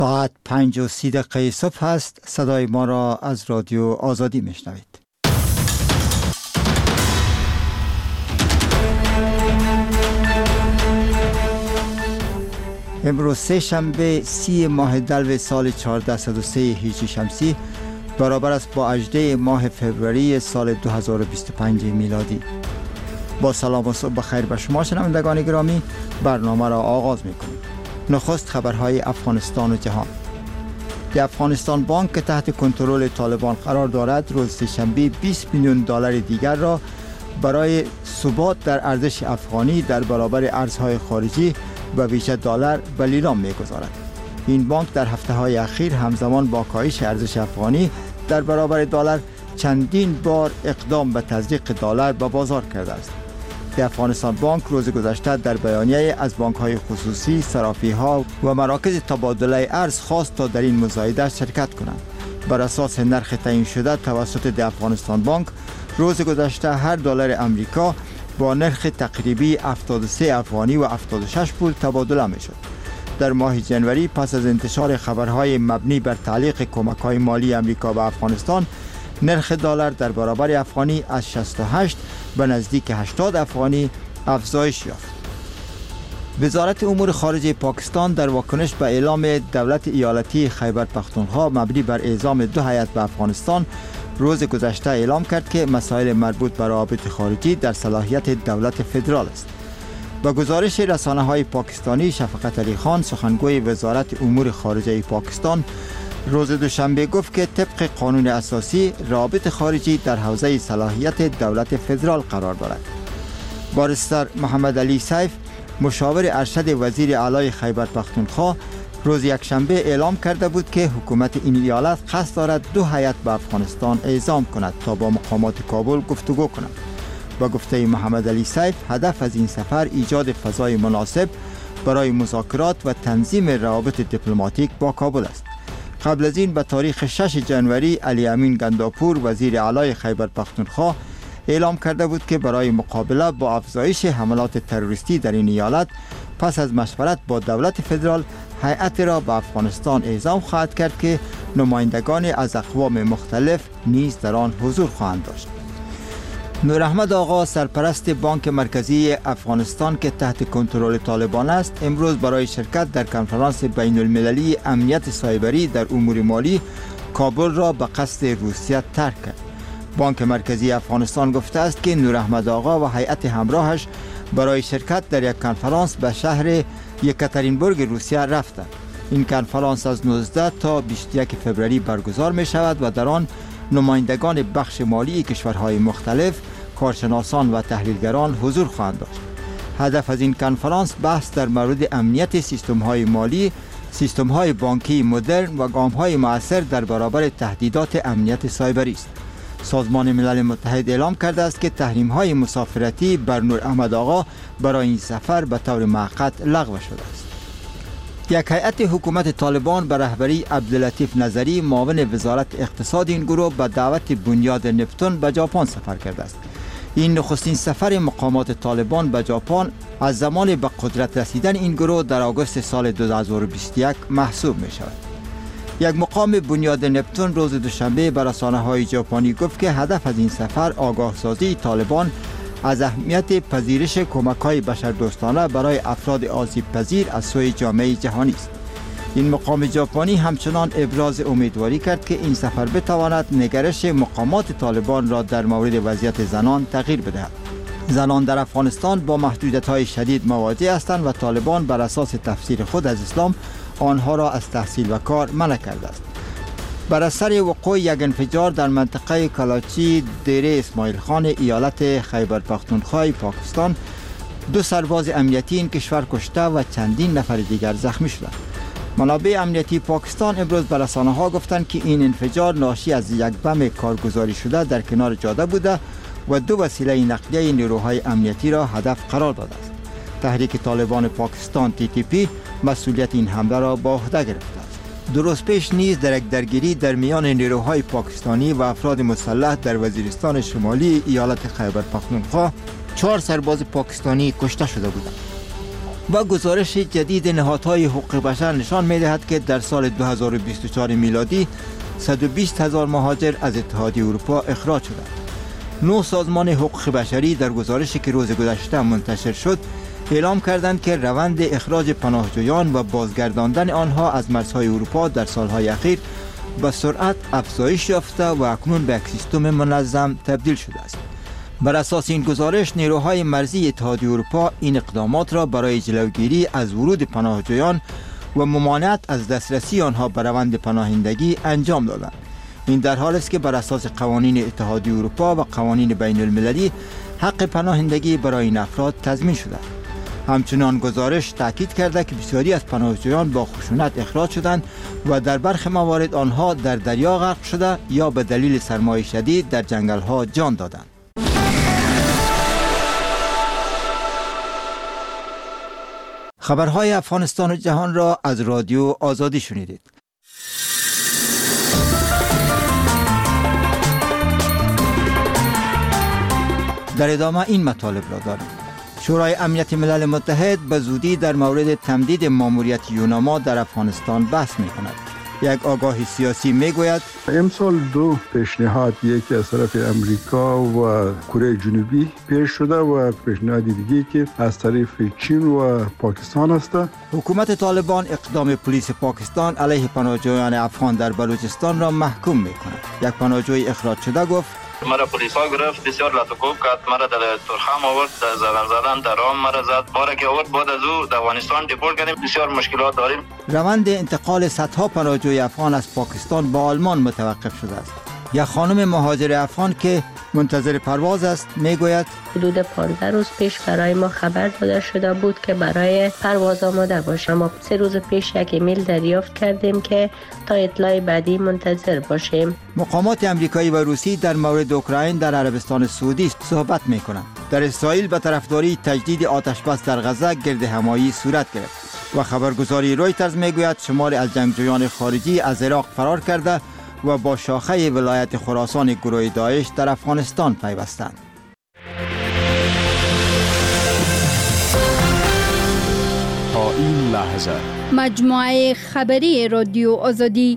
ساعت 5:30 صبح است. صدای ما را از رادیو آزادی میشنوید. امروز سه شنبه 30 ماه دلو سال 1403 هجری شمسی برابر است با 18 ماه فوریه سال 2025 میلادی. با سلام و صبح بخیر به شما شنوندگان گرامی، برنامه را آغاز می‌کنیم. نخست خبرهای افغانستان و جهان. افغانستان بانک که تحت کنترل طالبان قرار دارد، روز سه‌شنبه 20 میلیون دلار دیگر را برای ثبات در ارزش افغانی در برابر ارزهای خارجی و ویژه دلار به لیلام می‌گذارد. این بانک در هفته‌های اخیر همزمان با کاهش ارزش افغانی در برابر دلار چندین بار اقدام به تزریق دلار به بازار کرده است. افغانستان بانک روز گذشته در بیانیه از بانک‌های خصوصی، صرافی‌ها و مراکز تبادله ارز خواست تا در این مزایده شرکت کنند. بر اساس نرخ تعیین شده توسط افغانستان بانک، روز گذشته هر دلار امریکا با نرخ تقریبی 73 افغانی و 76 پول تبادله می‌شد. در ماه جنوری پس از انتشار خبرهای مبنی بر تعلیق کمک‌های مالی امریکا به افغانستان، نرخ دلار در برابر افغانی از 68 به نزدیک 80 افغانی افزایش یافت. وزارت امور خارجه پاکستان در واکنش به اعلام دولت ایالتی خیبر پختونخوا مبنی بر اعزام 2 هیئت به افغانستان، روز گذشته اعلام کرد که مسائل مربوط به روابط خارجی در صلاحیت دولت فدرال است. با گزارش رسانه‌های پاکستانی، شفقت علی خان، سخنگوی وزارت امور خارجه پاکستان، روز دوشنبه گفت که طبق قانون اساسی روابط خارجی در حوزه صلاحیت دولت فدرال قرار دارد. بارستر محمد علی سیف، مشاور ارشد وزیر اعلی خیبر پختونخوا، روز یکشنبه اعلام کرده بود که حکومت این ایالت قصد دارد 2 هیئت به افغانستان اعزام کند تا با مقامات کابل گفتگو کند. با گفته محمد علی سیف، هدف از این سفر ایجاد فضای مناسب برای مذاکرات و تنظیم روابط دیپلماتیک با کابل است. قبل از این به تاریخ 6 جنوری علی امین گنداپور، وزیر اعلی خیبر پختونخوا، اعلام کرده بود که برای مقابله با افزایش حملات تروریستی در این ایالت، پس از مشورت با دولت فدرال هیئت را به افغانستان اعزام خواهد کرد که نمایندگان از اقوام مختلف نیز در آن حضور خواهند داشت. نور احمد آقا، سرپرست بانک مرکزی افغانستان که تحت کنترل طالبان است، امروز برای شرکت در کنفرانس بین المللی امنیت سایبری در امور مالی کابل را به قصد روسیه ترک کرد. بانک مرکزی افغانستان گفته است که نور احمد آقا و هیئت همراهش برای شرکت در یک کنفرانس به شهر یکاترینبورگ روسیه رفتند. این کنفرانس از 19 تا 21 فوریه برگزار می شود و در آن نمایندگان بخش مالی کشورهای مختلف، کارشناسان و تحلیلگران حضور خواهند داشت. هدف از این کنفرانس بحث در مورد امنیت سیستم‌های مالی، سیستم‌های بانکی مدرن و گام‌های مؤثر در برابر تهدیدات امنیت سایبری است. سازمان ملل متحد اعلام کرده است که تحریم‌های مسافرتی بر نور احمد آقا برای این سفر به طور موقت لغو شده است. یک هیئت حکومت طالبان به رهبری عبداللطیف نظری، معاون وزارت اقتصاد این گروه، به دعوت بنیاد نپتون به ژاپن سفر کرده است. این نخستین سفر مقامات طالبان به ژاپن از زمان به قدرت رسیدن این گروه در آگوست سال 2021 محسوب می شود. یک مقام بنیاد نپتون روز دوشنبه به رسانه‌های ژاپنی گفت که هدف از این سفر آگاهسازی طالبان از اهمیت پذیرش کمک‌های بشردوستانه برای افراد آسیب‌پذیر از سوی جامعه جهانی است. این مقام ژاپنی همچنان ابراز امیدواری کرد که این سفر بتواند نگرش مقامات طالبان را در مورد وضعیت زنان تغییر بدهد. زنان در افغانستان با محدودیت‌های شدید مواجه هستند و طالبان بر اساس تفسیر خود از اسلام آنها را از تحصیل و کار منع کرده است. بر اثر وقوع یک انفجار در منطقه کلاچی دیره اسماعیل خان ایالت خیبر پختونخوا پاکستان، 2 سرباز امنیتی این کشور کشته و چندین نفر دیگر زخمی شدند. منابع امنیتی پاکستان امروز به رسانه‌ها گفتند که این انفجار ناشی از یک بم کارگزاری شده در کنار جاده بوده و 2 وسیله نقلیه نیروهای امنیتی را هدف قرار داده است. تحریک طالبان پاکستان TTP مسئولیت این حمله را به عهده گرفته است. درست پیش نیز در یک درگیری در میان نیروهای پاکستانی و افراد مسلح در وزیرستان شمالی ایالت خیبر پختونخوا 4 سرباز پاکستانی کشته شده بودند. و گزارش جدید نهادهای حقوق بشر نشان می‌دهد که در سال 2024 میلادی 120,000 مهاجر از اتحادیه اروپا اخراج شدند. 9 سازمان حقوق بشری در گزارشی که روز گذشته منتشر شد اعلام کردند که روند اخراج پناهجویان و بازگرداندن آنها از مرزهای اروپا در سالهای اخیر به سرعت افزایش یافته و اکنون به یک سیستم منظم تبدیل شده است. بر اساس این گزارش نیروهای مرزی اتحادیه اروپا این اقدامات را برای جلوگیری از ورود پناهجویان و ممانعت از دسترسی آنها به روند پناهندگی انجام دادند. این در حالی است که بر اساس قوانین اتحادیه اروپا و قوانین بین المللی حق پناهندگی برای این افراد تضمین شده. همچنان گزارش تاکید کرده که بسیاری از پناهجویان با خشونت اخراج شدند و در برخی موارد آنها در دریا غرق شده یا به دلیل سرمای شدید در جنگل‌ها جان دادند. خبرهای افغانستان و جهان را از رادیو آزادی شنیدید. در ادامه این مطالب را داریم. شورای امنیت ملل متحد به زودی در مورد تمدید ماموریت یوناما در افغانستان بحث می کند. یک آگاهی سیاسی می گوید امسال 2 پیشنهاد، یکی از طرف امریکا و کره جنوبی پیش شده و پیشنهاد دیگه که از طرف چین و پاکستان است. حکومت طالبان اقدام پلیس پاکستان علیه پناهجویان افغان در بلوچستان را محکوم می کند. یک پناهجوی اخراج شده گفت مرا پلیس ها گرفت، بسیار لطف‌کوب کرد، مرا در ترخم آورد، زدن در رام مرا زد، مرا که آورد بعد از او در افغانستان دیپورت کردیم. بسیار مشکلات داریم. روند انتقال صدها پناهجوی افغان از پاکستان به آلمان متوقف شده است. یک خانم مهاجر افغان که منتظر پرواز است میگوید حدود 15 روز پیش برای ما خبر داده شده بود که برای پرواز آماده باشیم. ما 3 روز پیش یک ایمیل دریافت کردیم که تا اطلاع بعدی منتظر باشیم. مقامات آمریکایی و روسی در مورد اوکراین در عربستان سعودی صحبت میکنند. در اسرائیل به طرفداری تجدید آتش بس در غزه گرد همایی صورت گرفت و خبرگزاری رویترز میگوید شماری از جنگجویان خارجی از عراق فرار کرده و با شاخه ولایت خراسان گروه داعش در افغانستان پیوستند. تا این لحظه مجموعه خبری رادیو آزادی.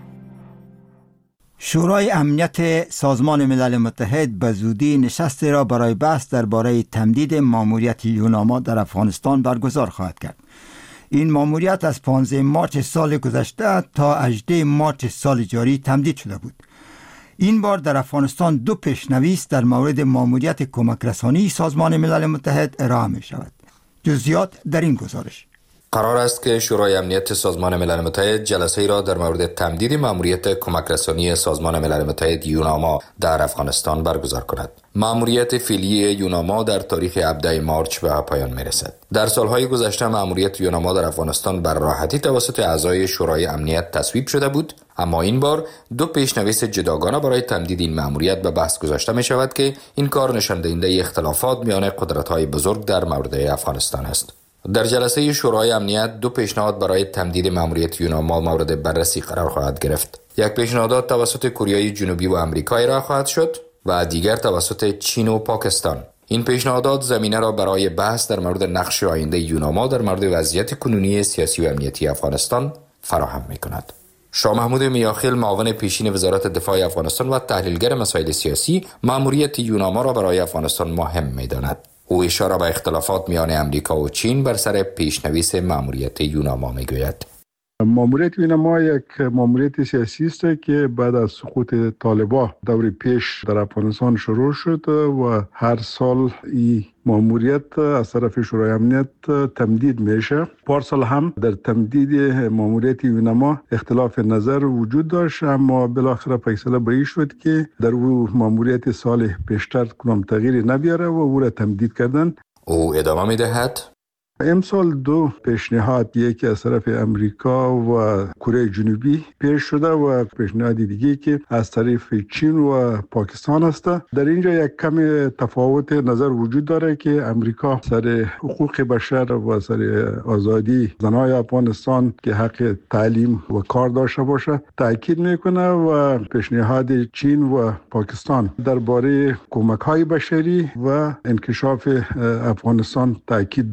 شورای امنیت سازمان ملل متحد به زودی نشستی را برای بحث درباره تمدید ماموریت یوناما در افغانستان برگزار خواهد کرد. این ماموریت از 15 مارس سال گذشته تا 18 مارس سال جاری تمدید شده بود. این بار در افغانستان 2 پیشنویس در مورد ماموریت کمک رسانی سازمان ملل متحد ارائه می شود. جزئیات در این گزارش. قرار است که شورای امنیت سازمان ملل متحد جلسه‌ای را در مورد تمدید ماموریت کمک رسانی سازمان ملل متحد یوناما در افغانستان برگزار کند. ماموریت فعلی یوناما در تاریخ 17 مارس به پایان می‌رسد. در سالهای گذشته ماموریت یوناما در افغانستان بر راحتی توسط اعضای شورای امنیت تصویب شده بود، اما این بار 2 پیشنویس جداگانه برای تمدید این ماموریت به بحث گذاشته می شود که این کار نشان دهنده اختلافات میان قدرت‌های بزرگ در مورد افغانستان است. در جلسه شورای امنیت 2 پیشنهاد برای تمدید ماموریت یوناما مورد بررسی قرار خواهد گرفت. یک پیشنهاد توسط کره جنوبی و آمریکا ارائه خواهد شد و دیگر توسط چین و پاکستان. این پیشنهادات زمینه را برای بحث در مورد نقش آینده یوناما در مورد وضعیت کنونی سیاسی و امنیتی افغانستان فراهم می‌کند. شاه محمود میاخیل، معاون پیشین وزارت دفاع افغانستان و تحلیلگر مسائل سیاسی، ماموریت یوناما را برای افغانستان مهم می‌داند. او اشاره به اختلافات میان امریکا و چین بر سر پیشنویس ماموریت یوناما میگوید. ماموریت یوناما یک ماموریت سیاسی است که بعد از سقوط طالبان دور پیش در افغانستان شروع شد و هر سال این ماموریت از طرف شورای امنیت تمدید میشه. پارسال هم در تمدید ماموریت یوناما اختلاف نظر وجود داشت، اما بالاخره فیصله به این شد که در او ماموریت سال پیشتر کدام تغییری نبیاره و او را تمدید کردن. او ادامه میدهد امسال 2 پیشنهاد، یکی از طرف امریکا و کره جنوبی پیش شده و پیشنهاد دیگه که از طرف چین و پاکستان است. در اینجا یک کم تفاوت نظر وجود داره که امریکا سر حقوق بشر و سر آزادی زنای افغانستان که حق تعلیم و کار داشته باشه تاکید میکنه و پیشنهاد چین و پاکستان درباره کمک‌های بشری و انکشاف افغانستان تاکید داره.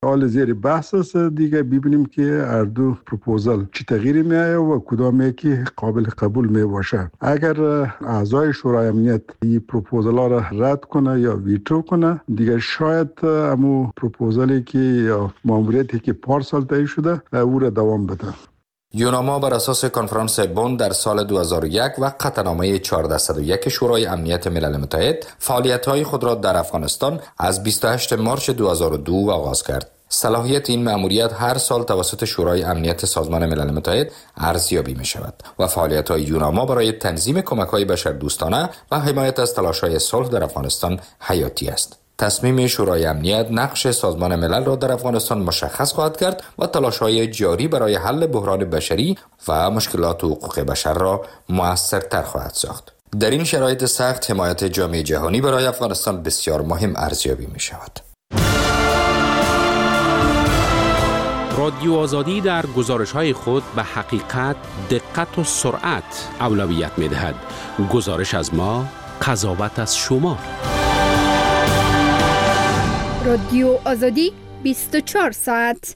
حال زیر بحث است دیگه. ببینیم که هر دو پروپوزال چه تغییری میآید و کدام یکی قابل قبول می باشه. اگر اعضای شورای امنیت این پروپوزال را رد کنه یا ویتو کنه، دیگه شاید امو پروپوزالی که یا ماموریتی که پارسال طی شده او را دوام بده. یوناما بر اساس کنفرانس بن در سال 2001 و قطعنامه 1401 شورای امنیت ملل متحد فعالیت‌های خود را در افغانستان از 28 مارس 2002 آغاز کرد. صلاحیت این مأموریت هر سال توسط شورای امنیت سازمان ملل متحد ارزیابی می شود و فعالیت‌های یوناما برای تنظیم کمک‌های بشردوستانه و حمایت از تلاش‌های صلح در افغانستان حیاتی است. تصمیم شورای امنیت نقش سازمان ملل را در افغانستان مشخص خواهد کرد و تلاش‌های جاری برای حل بحران بشری و مشکلات حقوق بشر را مؤثرتر خواهد ساخت. در این شرایط سخت حمایت جامعه جهانی برای افغانستان بسیار مهم ارزیابی می شود. رادیو آزادی در گزارش‌های خود به حقیقت، دقت و سرعت اولویت می‌دهد. گزارش از ما، قضاوت از شما. رادیو آزادی 24 ساعت.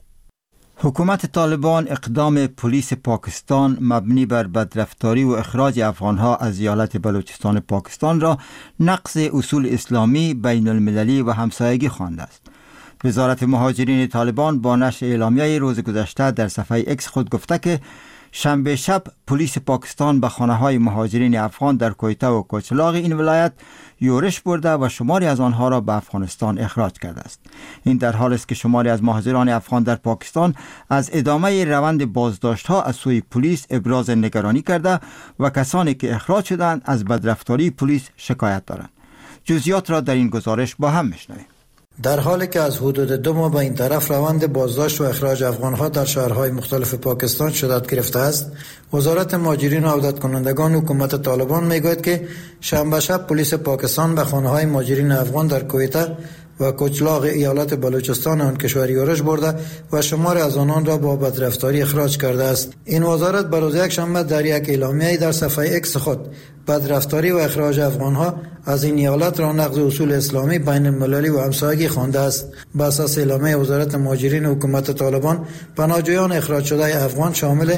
حکومت طالبان اقدام پلیس پاکستان مبنی بر بدرفتاری و اخراج افغانها از ایالت بلوچستان پاکستان را نقض اصول اسلامی بین المللی و همسایگی خوانده است. وزارت مهاجرین طالبان با نشر اعلامیه روز گذشته در صفحه اکس خود گفته که شنبه شب پلیس پاکستان به خانه‌های مهاجرین افغان در کویته و کوچلاغ این ولایت یورش برده و شماری از آنها را به افغانستان اخراج کرده است. این در حالی است که شماری از مهاجران افغان در پاکستان از ادامه روند بازداشت‌ها از سوی پلیس ابراز نگرانی کرده و کسانی که اخراج شدند از بدرفتاری پلیس شکایت دارند. جزئیات را در این گزارش با هم می‌شنویم. در حالی که از حدود 2 ماه به این طرف روند بازداشت و اخراج افغانها در شهرهای مختلف پاکستان شدت گرفته است، وزارت مهاجرین و عودت کنندگان حکومت طالبان میگوید که شنبه شب پلیس پاکستان به خانه‌های مهاجرین افغان در کویته و کوچلاغ ایالت بلوچستان آن کشور یورش برده و شمار از آنان را با بدرفتاری اخراج کرده است. این وزارت بر روز یکشنبه در یک اعلامیه در صفحه اکس خود بدرفتاری و اخراج افغانها از این ایالت را نقض اصول اسلامی بین المللی و همسایگی خوانده است. بر اساس اعلامیه وزارت مهاجرین حکومت طالبان، پناهجویان اخراج شده افغان شامل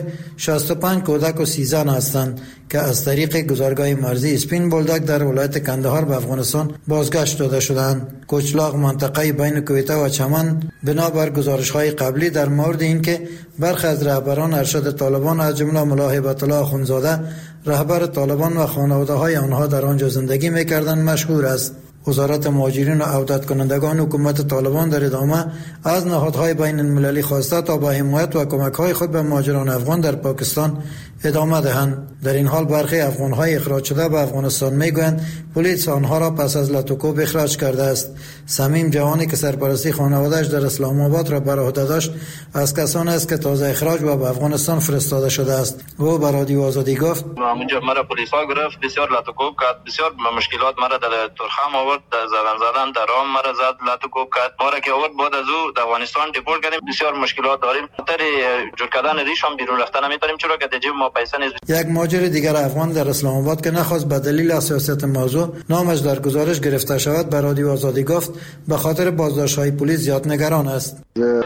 65 کودک و 30 زن هستند که از طریق گذرگاه مرزی اسپین بولدک در ولایت کندهار به افغانستان بازگشت داده شدند. کوچلاغ منطقه بین کویته و چمن بنابر گزارش‌های قبلی در مورد اینکه برخی از رهبران ارشد طالبان از جمله ملا هیبت الله اخوندزاده رهبر طالبان و خانواده‌های آنها در آنجا زندگی می‌کردند مشهور است. وزارت مهاجرین و عودت کنندگان حکومت طالبان در ادامه از نهادهای بین المللی خواسته تا با حمایت و کمک‌های خود به مهاجران افغان در پاکستان ادامه دهند. در این حال برخی افغان‌های اخراج شده به افغانستان میگویند پلیس آنها را پس از لطوکوب اخراج کرده است. صمیم جوانی که سرپرستی خانواده‌اش در اسلام آباد را بر عهده داشت از کسانی است که تازه اخراج و به افغانستان فرستاده شده است. او به رادیو آزادی گفت: اونجا مرا پلیس ها گرفت، بسیار لطوکوب کرد، بسیار مشکلات مرا در ترخم آورد، در زبان زدن در رام مرا زد، لطوکوب کرد. ما را که آورد بعد از او در افغانستان دیپورت کردیم. بسیار مشکلات داریم. خاطر جور کردن ریش هم بیرون رفتن نمیتونیم، چرا که دیگه ما پیسه نیست. یک مهاجر دیگر افغان در اسلام آباد که نخواست به دلیل حساسیت موضوع نامش در گزارش گرفته شود به رادیو آزادی گفت به خاطر بازداشت‌های پلیس زیاد نگران است.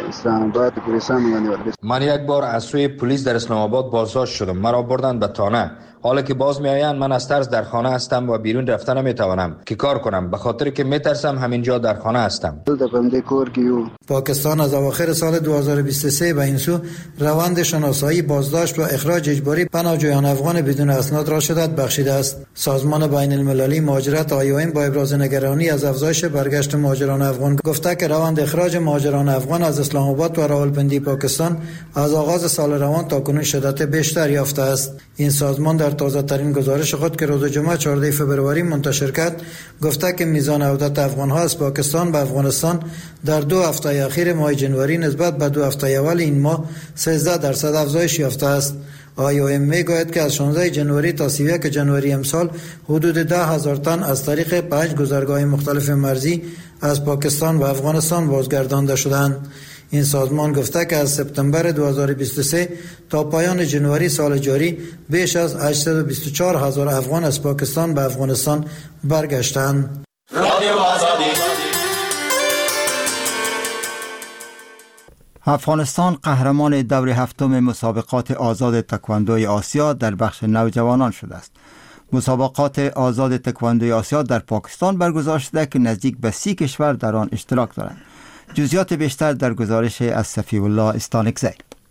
من یک بار از سوی پلیس در اسلام آباد بازداشت شدم. مرا بردند به تانه. حالا که باز میآیند من از ترس در خانه هستم و بیرون رفتن نمیتوانم که کار کنم، به خاطر که میترسم همینجا در خانه هستم. پاکستان از اواخر سال 2023 به این سو روند شناسایی، بازداشت و اخراج اجباری پناهجویان افغان بدون اسناد را شدت بخشیده است. سازمان بین المللی مهاجرت IOM با ابراز نگرانی از افزایش برگشت مهاجران افغان گفته که روند اخراج مهاجران افغان از اسلام آباد و راولپندی پاکستان از آغاز سال روان تاکنون شدت بیشتر یافته است. این سازمان در تازه ترین گزارش خود که روز جمعه 14 فوریه منتشر کرد گفته که میزان عودت افغان‌ها از پاکستان به افغانستان در 2 هفته اخیر ماه جنوری نسبت به 2 هفته اول این ماه 13% افزایش یافته است. IOM میگوید که از 16 جنوری تا 31 جنوری امسال حدود 10,000 تن از طریق 5 گذرگاه مختلف مرزی از پاکستان و افغانستان بازگردانده شدند. این سازمان گفته که از سپتامبر 2023 تا پایان جنوری سال جاری بیش از 824,000 افغان از پاکستان به افغانستان برگشتند. افغانستان قهرمان دور هفتم مسابقات آزاد تکواندوی آسیا در بخش نوجوانان شده است. مسابقات آزاد تکواندوی آسیا در پاکستان برگزار شده که نزدیک به 30 کشور در آن اشتراک دارند. جزئیات بیشتر در گزارش از صفی الله استانکزی.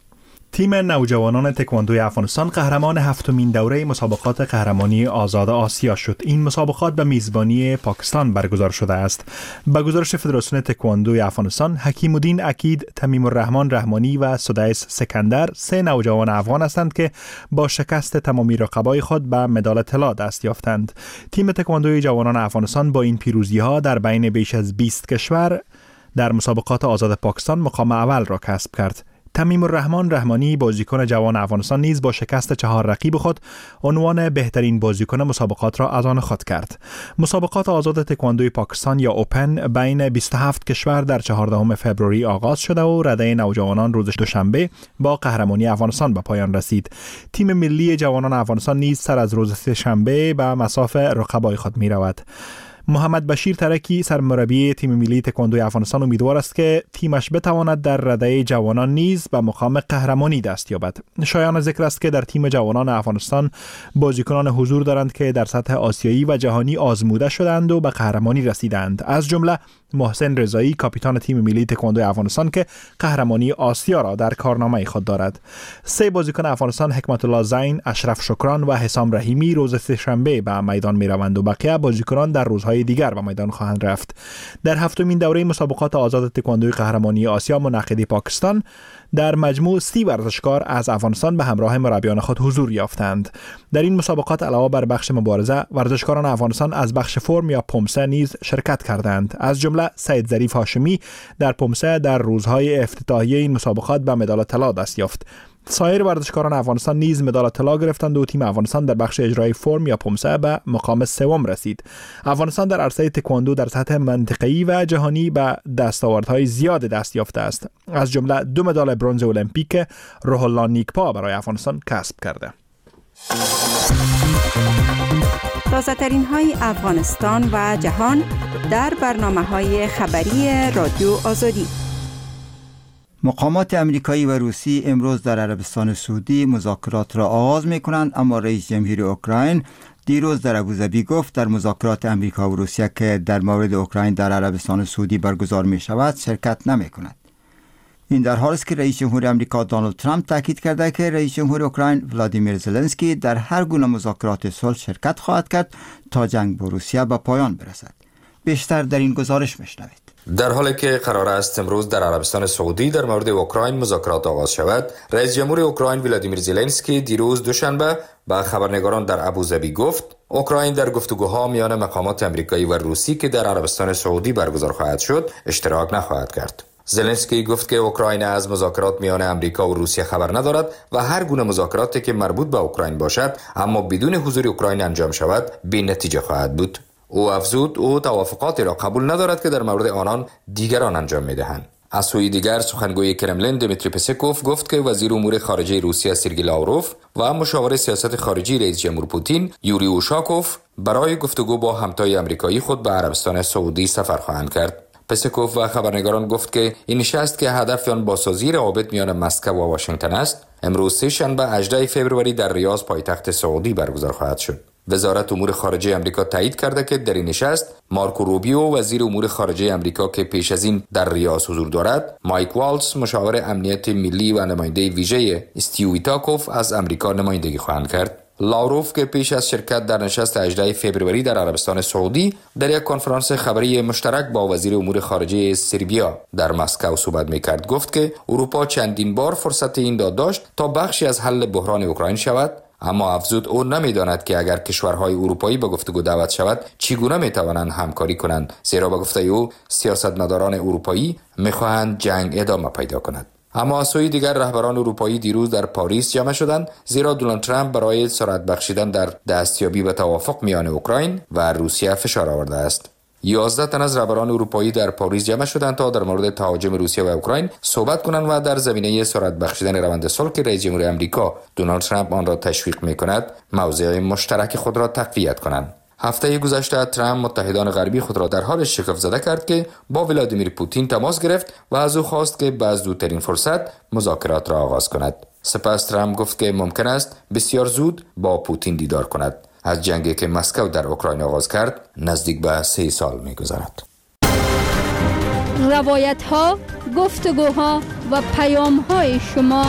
تیم نوجوانان تکواندوی افغانستان قهرمان هفتمین دوره مسابقات قهرمانی آزاد آسیا شد. این مسابقات به میزبانی پاکستان برگزار شده است. به گزارش فدراسیون تکواندوی افغانستان، حکیم الدین اکید، تمیم الرحمن رحمانی و سدیس سکندر 3 نوجوان افغان هستند که با شکست تمامی رقبای خود به مدال طلا دست یافتند. تیم تکواندوی جوانان افغانستان با این پیروزی‌ها در بین بیش از 20 کشور در مسابقات آزاد پاکستان مقام اول را کسب کرد. تمیم الرحمن رحمانی بازیکن جوان افغانستان نیز با شکست 4 رقیب خود عنوان بهترین بازیکن مسابقات را از آن خود کرد. مسابقات آزاد تکواندوی پاکستان یا اوپن بین 27 کشور در 14 فوریه آغاز شده و رده نوجوانان روز دوشنبه با قهرمانی افغانستان به پایان رسید. تیم ملی جوانان افغانستان نیز سر از روز سه‌شنبه به مصاف رقبای خود می رود. محمد بشیر ترکی سرمربی تیم ملی تکواندوی افغانستان امیدوار است که تیمش بتواند در رده جوانان نیز به مقام قهرمانی دست یابد. شایان ذکر است که در تیم جوانان افغانستان بازیکنان حضور دارند که در سطح آسیایی و جهانی آزموده شدند و به قهرمانی رسیدند، از جمله محسن رضایی کاپیتان تیم ملی تکواندوی افغانستان که قهرمانی آسیا را در کارنامه خود دارد. 3 بازیکن افغانستان حکمت الله زین، اشرف شکران و حسام رحیمی روز سه‌شنبه به میدان می‌روند و بقیه بازیکنان در روزهای دیگر به میدان خواهند رفت. در هفتمین دوره مسابقات آزاد تکواندوی قهرمانی آسیا منعقد پاکستان در مجموع 30 ورزشکار از افغانستان به همراه مربیان خود حضور یافتند. در این مسابقات علاوه بر بخش مبارزه، ورزشکاران افغانستان از بخش فرم یا پمسه نیز شرکت کردند. از جمله سید ظریف هاشمی در پمسه در روزهای افتتاحیه این مسابقات به مدال طلا دست یافت. سایر ورزشکاران افغانستان نیز مدال طلا گرفتند و تیم افغانستان در بخش اجرای فرم یا پمسه به مقام 3 رسید. افغانستان در عرصه تکواندو در سطح منطقه‌ای و جهانی به دستاوردهای زیاد دست یافته است. از جمله 2 مدال برنز المپیک روح الله نیکپا برای افغانستان کسب کرده. تازه ترین های افغانستان و جهان در برنامه‌های خبری رادیو آزادی. مقامات امریکایی و روسی امروز در عربستان سعودی مذاکرات را آغاز می‌کنند، اما رئیس جمهوری اوکراین دیروز در ابوظبی گفت در مذاکرات امریکا و روسیه که در مورد اوکراین در عربستان سعودی برگزار می‌شود شرکت نمی‌کند. این در حالی است که رئیس جمهور آمریکا دونالد ترامپ تاکید کرده که رئیس جمهور اوکراین ولادیمیر زلنسکی در هر گونه مذاکرات صلح شرکت خواهد کرد تا جنگ با روسیه به پایان برسد. بیشتر در این گزارش می‌شنوید. در حالی که قرار است امروز در عربستان سعودی در مورد اوکراین مذاکرات آغاز شود، رئیس جمهور اوکراین ولادیمیر زلنسکی دیروز دوشنبه به خبرنگاران در ابوظبی گفت اوکراین در گفتگوها میان مقامات آمریکایی و روسی که در عربستان سعودی برگزار خواهد شد اشتراک نخواهد کرد. زلنسکی گفت که اوکراین از مذاکرات میان آمریکا و روسیه خبر ندارد و هر گونه مذاکراتی که مربوط به اوکراین باشد اما بدون حضور اوکراین انجام شود بی‌نتیجه خواهد بود. او افزود او توافقاتی را قبول ندارد که در مورد آنان دیگران انجام میدهند. از سوی دیگر سخنگوی کرملین دمیتری پسکوف گفت که وزیر امور خارجه روسیه سرگئی لاوروف و مشاور سیاست خارجی رئیس جمهور پوتین یوری اوشاکوف برای گفتگو با همتای آمریکایی خود به عربستان سعودی سفر خواهند کرد. پسکوف و خبرنگاران گفت که این نشست که هدف آن بازسازی روابط میان مسکو و واشنگتن است، امروز سه‌شنبه 18 فوریه در ریاض پایتخت سعودی برگزار خواهد شد. وزارت امور خارجه آمریکا تایید کرده که در این نشست مارکو روبیو وزیر امور خارجه آمریکا که پیش از این در ریاض حضور دارد، مایک والتز مشاور امنیت ملی و نماینده ویژه استیو ویتاکوف از آمریکا نمایندگی خواهند کرد. لاوروف که پیش از شرکت در نشست 18 فوریه در عربستان سعودی در یک کنفرانس خبری مشترک با وزیر امور خارجه سربیا در مسکو صحبت می‌کرد گفت که اروپا چندین بار فرصت این داشت تا بخشی از حل بحران اوکراین شود، اما افزود او نمی‌داند که اگر کشورهای اروپایی به گفتگو دعوت شود چگونه می‌توانند همکاری کنند، زیرا به گفته او سیاستمداران اروپایی می‌خواهند جنگ ادامه پیدا کند. اما از سوی دیگر رهبران اروپایی دیروز در پاریس جمع شدند، زیرا دونالد ترامپ برای سرعت بخشیدن در دستیابی به توافق میان اوکراین و روسیه فشار آورده است. 11 تن از رهبران اروپایی در پاریس جمع شدند تا در مورد تهاجم روسیه و اوکراین صحبت کنند و در زمینه سرعت بخشیدن روند صلح که رئیس جمهور آمریکا دونالد ترامپ آن را تشویق می‌کند، موضع مشترک خود را تقویت کنند. هفته گذشته ترامپ متحدان غربی خود را در حال شگفت زده کرد که با ولادیمیر پوتین تماس گرفت و از او خواست که به زودترین فرصت مذاکرات را آغاز کند. سپس ترامپ گفت که ممکن است بسیار زود با پوتین دیدار کند. از جنگی که مسکو در اوکراین آغاز کرد نزدیک به 3 سال می‌گذرد. روایت‌ها، گفتگوها و پیام‌های شما.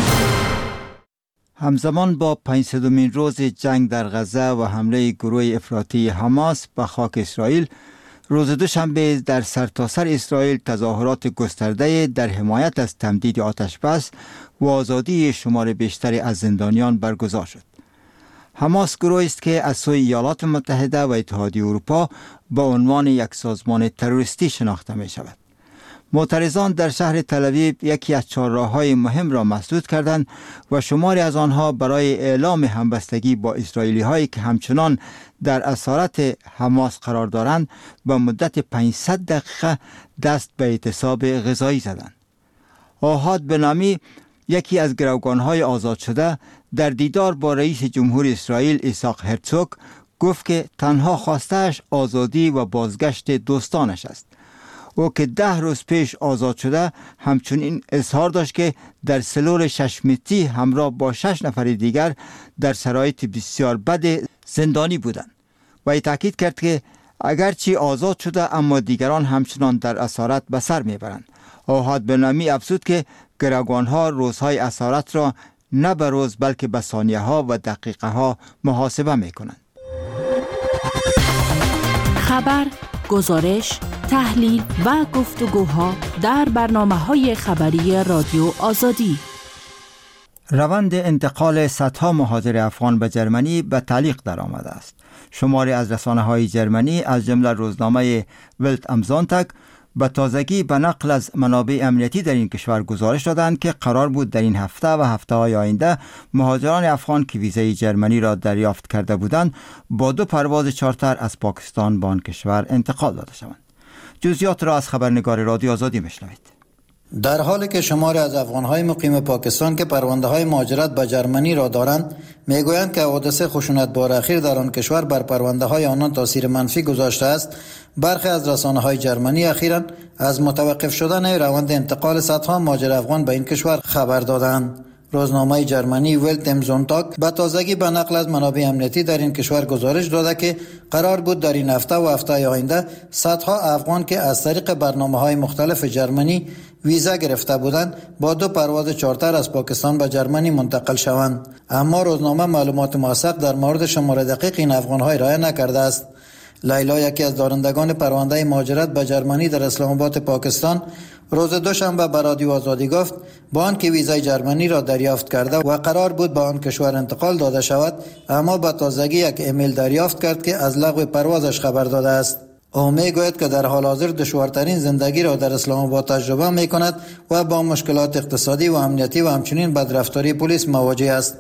همزمان با 500مین روز جنگ در غزه و حمله گروه افراطی حماس به خاک اسرائیل، روز دوشنبه در سرتاسر اسرائیل تظاهرات گسترده در حمایت از تمدید آتش بس و آزادی شمار بیشتری از زندانیان برگزار شد. حماس گروهی است که از سوی ایالات متحده و اتحادیه اروپا به عنوان یک سازمان تروریستی شناخته می شود. معترضان در شهر تل‌آویو یکی از چهارراه‌های مهم را مسدود کردند و شماری از آنها برای اعلام همبستگی با اسرائیلی‌هایی که همچنان در اسارت حماس قرار دارند به مدت 500 دقیقه دست به اعتصاب غذایی زدند. آحاد بنامی، یکی از گروگان‌های آزاد شده، در دیدار با رئیس جمهور اسرائیل ایساق هرتزوگ گفت که تنها خواسته‌اش آزادی و بازگشت دوستانش است. او که 10 روز پیش آزاد شده همچنین اظهار داشت که در سلول ششمتی همراه با 6 نفر دیگر در شرایط بسیار بد زندانی بودند و تاکید کرد که اگرچه آزاد شده اما دیگران همچنان در اسارت به سر میبرند. آحاد بنامی افزود که گروگان‌ها روزهای اسارت را نه به روز بلکه به ثانیه‌ها و دقیقه‌ها محاسبه میکنند. خبر، گزارش، تحلیل و گفتگوها در برنامه‌های خبری رادیو آزادی. روند انتقال صدها مهاجر افغان به جرمنی به تعلیق درآمده است. شماری از رسانه‌های جرمنی از جمله روزنامه ولت ام زونتاگ به تازگی به نقل از منابع امنیتی در این کشور گزارش دادند که قرار بود در این هفته و هفته‌های آینده مهاجران افغان که ویزای جرمنی را دریافت کرده بودند با 2 پرواز چارتر از پاکستان به آن کشور انتقال داده شوند. جزئیات را از خبرنگار رادیو آزادی میشنوید. در حالی که شماری از افغان‌های مقیم پاکستان که پرونده‌های مهاجرت به جرمنی را دارند میگویند که حادثه خشونت‌بار اخیر در آن کشور بر پرونده‌های آنان تاثیر منفی گذاشته است، برخی از رسانه‌های جرمنی اخیراً از متوقف شدن روند انتقال صدها مهاجر افغان به این کشور خبر دادند. روزنامه جرمنی ولت ام زونتاگ به تازگی به نقل از منابع امنیتی در این کشور گزارش داده که قرار بود در این هفته و هفته آینده صدها افغان که از طریق برنامه‌های مختلف جرمنی ویزا گرفته بودند با 2 پرواز چارتر از پاکستان به جرمنی منتقل شوند. اما روزنامه معلومات موثق در مورد شمار دقیق این افغان‌ها ارائه نکرده است. لیلا، یکی از دارندگان پرونده مهاجرت به جرمنی در اسلام آباد پاکستان، روز دوشنبه به رادیو آزادی گفت با آنکه ویزای جرمنی را دریافت کرده و قرار بود به آن کشور انتقال داده شود، اما به تازگی یک ایمیل دریافت کرد که از لغو پروازش خبر داده است. او میگوید که در حال حاضر دشوارترین زندگی را در اسلام آباد تجربه میکند و با مشکلات اقتصادی و امنیتی و همچنین بدرفتاری پلیس مواجه است.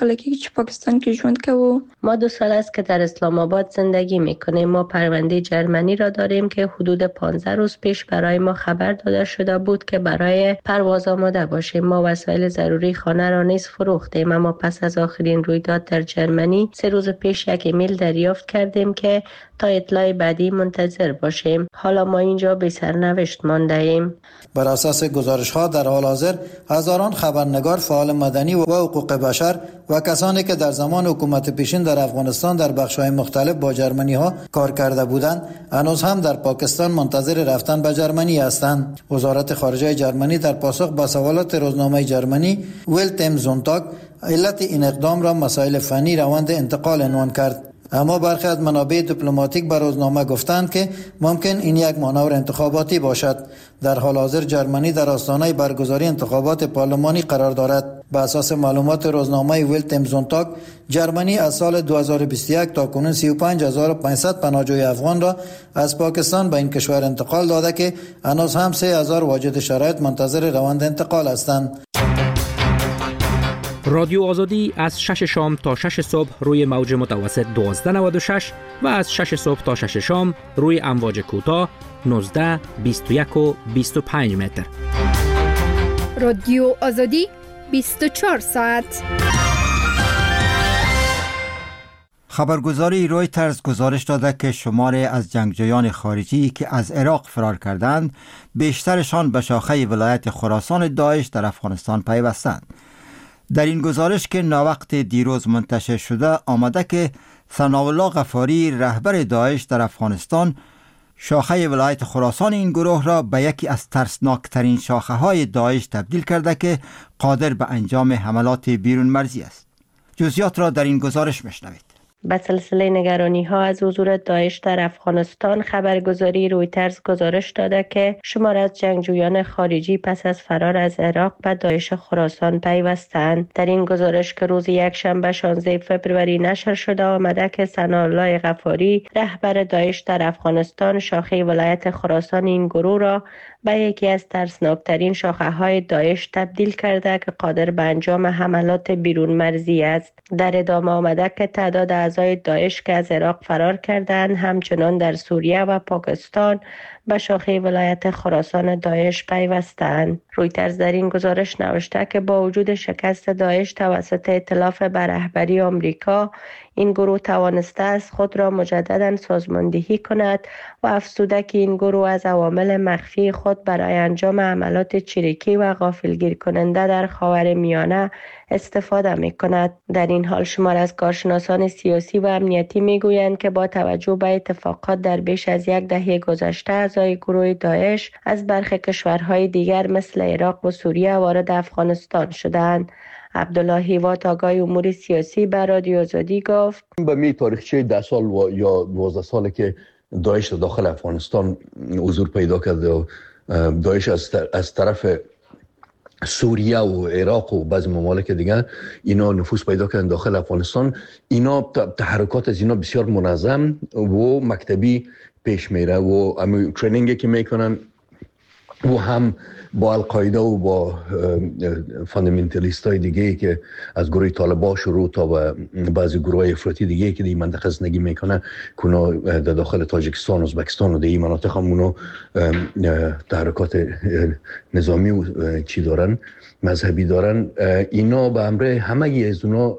پاکستان که ژوند کوو. ما 2 سال است که در اسلام آباد زندگی میکنیم. ما پرونده جرمنی را داریم که حدود 15 روز پیش برای ما خبر داده شده بود که برای پرواز آماده باشیم. ما وسایل ضروری خانه را نیز فروختیم، اما پس از آخرین رویداد در جرمنی 3 روز پیش یک ایمیل دریافت کردیم که تا اطلاع بعدی منتظر باشیم. حالا ما اینجا بی سرنوشت مانده ایم. بر اساس گزارش‌ها در حال حاضر هزاران خبرنگار، فعال مدنی و حقوق بشر و کسانی که در زمان حکومت پیشین در افغانستان در بخش‌های مختلف با جرمنی‌ها کار کرده بودند، هنوز هم در پاکستان منتظر رفتن به جرمنی هستند. وزارت خارجه جرمنی در پاسخ به سوالات روزنامه جرمنی ولت ام زونتاگ علت این اقدام را مسائل فنی روند انتقال عنوان کرد. اما برخی از منابع دیپلماتیک به روزنامه گفتند که ممکن این یک مانور انتخاباتی باشد. در حال حاضر جرمنی در آستانه برگزاری انتخابات پارلمانی قرار دارد. به اساس معلومات روزنامه ولت ام زونتاگ، جرمنی از سال 2021 تا کنون 35500 پناهجوی افغان را از پاکستان به این کشور انتقال داده که هنوز هم 3000 واجد شرایط منتظر روند انتقال هستند. رادیو آزادی از 6 شام تا 6 صبح روی موج متوسط 1296 و از 6 صبح تا 6 شام روی امواج کوتاه 19، 21 و 25 متر. رادیو آزادی 24 ساعت. خبرگزاری رویترز گزارش داده که شماری از جنگجویان خارجی که از عراق فرار کردند بیشترشان به شاخه ولایت خراسان داعش در افغانستان پیوستند. در این گزارش که ناوقت دیروز منتشر شده آمده که ثناءالله غفاری رهبر داعش در افغانستان شاخه ولایت خراسان این گروه را به یکی از ترسناکترین شاخه های داعش تبدیل کرده که قادر به انجام حملات بیرون مرزی است. جزئیات را در این گزارش میشنوید. به سلسله نگرانی ها از حضور داعش در افغانستان خبرگزاری رویترز گزارش داده که شمار از جنگجویان خارجی پس از فرار از عراق به داعش خراسان پیوستند. در این گزارش که روز یکشنبه 16 فوریه نشر شده آمده که ثناءالله غفاری رهبر داعش در افغانستان شاخه ولایت خراسان این گروه را به یکی از ترسناکترین شاخه های داعش تبدیل کرده که قادر به انجام حملات بیرون مرزی است. در ادامه آمده که تعداد اعضای داعش که از عراق فرار کردند همچنان در سوریه و پاکستان به شاخه ولایت خراسان داعش پیوستند. رویترز در این گزارش نوشته که با وجود شکست داعش توسط ائتلاف به رهبری آمریکا، این گروه توانسته است خود را مجددا سازماندهی کند و افزوده که این گروه از عوامل مخفی خود برای انجام عملات چریکی و غافلگیر کننده در خاورمیانه استفاده می کند. در این حال شمار از کارشناسان سیاسی و امنیتی می گویند که با توجه به اتفاقات در بیش از یک دهه گذشته اعضای گروه داعش از برخی کشورهای دیگر مثل عراق و سوریه وارد افغانستان شدند. عبدالله هیوات آگاه امور سیاسی به رادیو آزادی گفت به می تاریخچه 10 سال یا 12 ساله که داعش در داخل افغانستان حضور پیدا کرده، داعش از طرف سوریه و عراق و بعضی ممالک دیگه اینا نفوذ پیدا کردن داخل افغانستان. اینا تحرکات از اینا بسیار منظم و مکتبی پیش میره و همین ترینینگی که میکنن و هم با القاعده و با فاندامنتالیست های دیگه که از گروه طالبان شروع تا به بعضی گروه افراطی دیگه که در این منطقه زندگی میکنه کنا در داخل تاجیکستان، ازبکستان و در این مناطق همونو تحرکات نظامی و چی دارن، مذهبی دارن، اینا به امر همه از اونا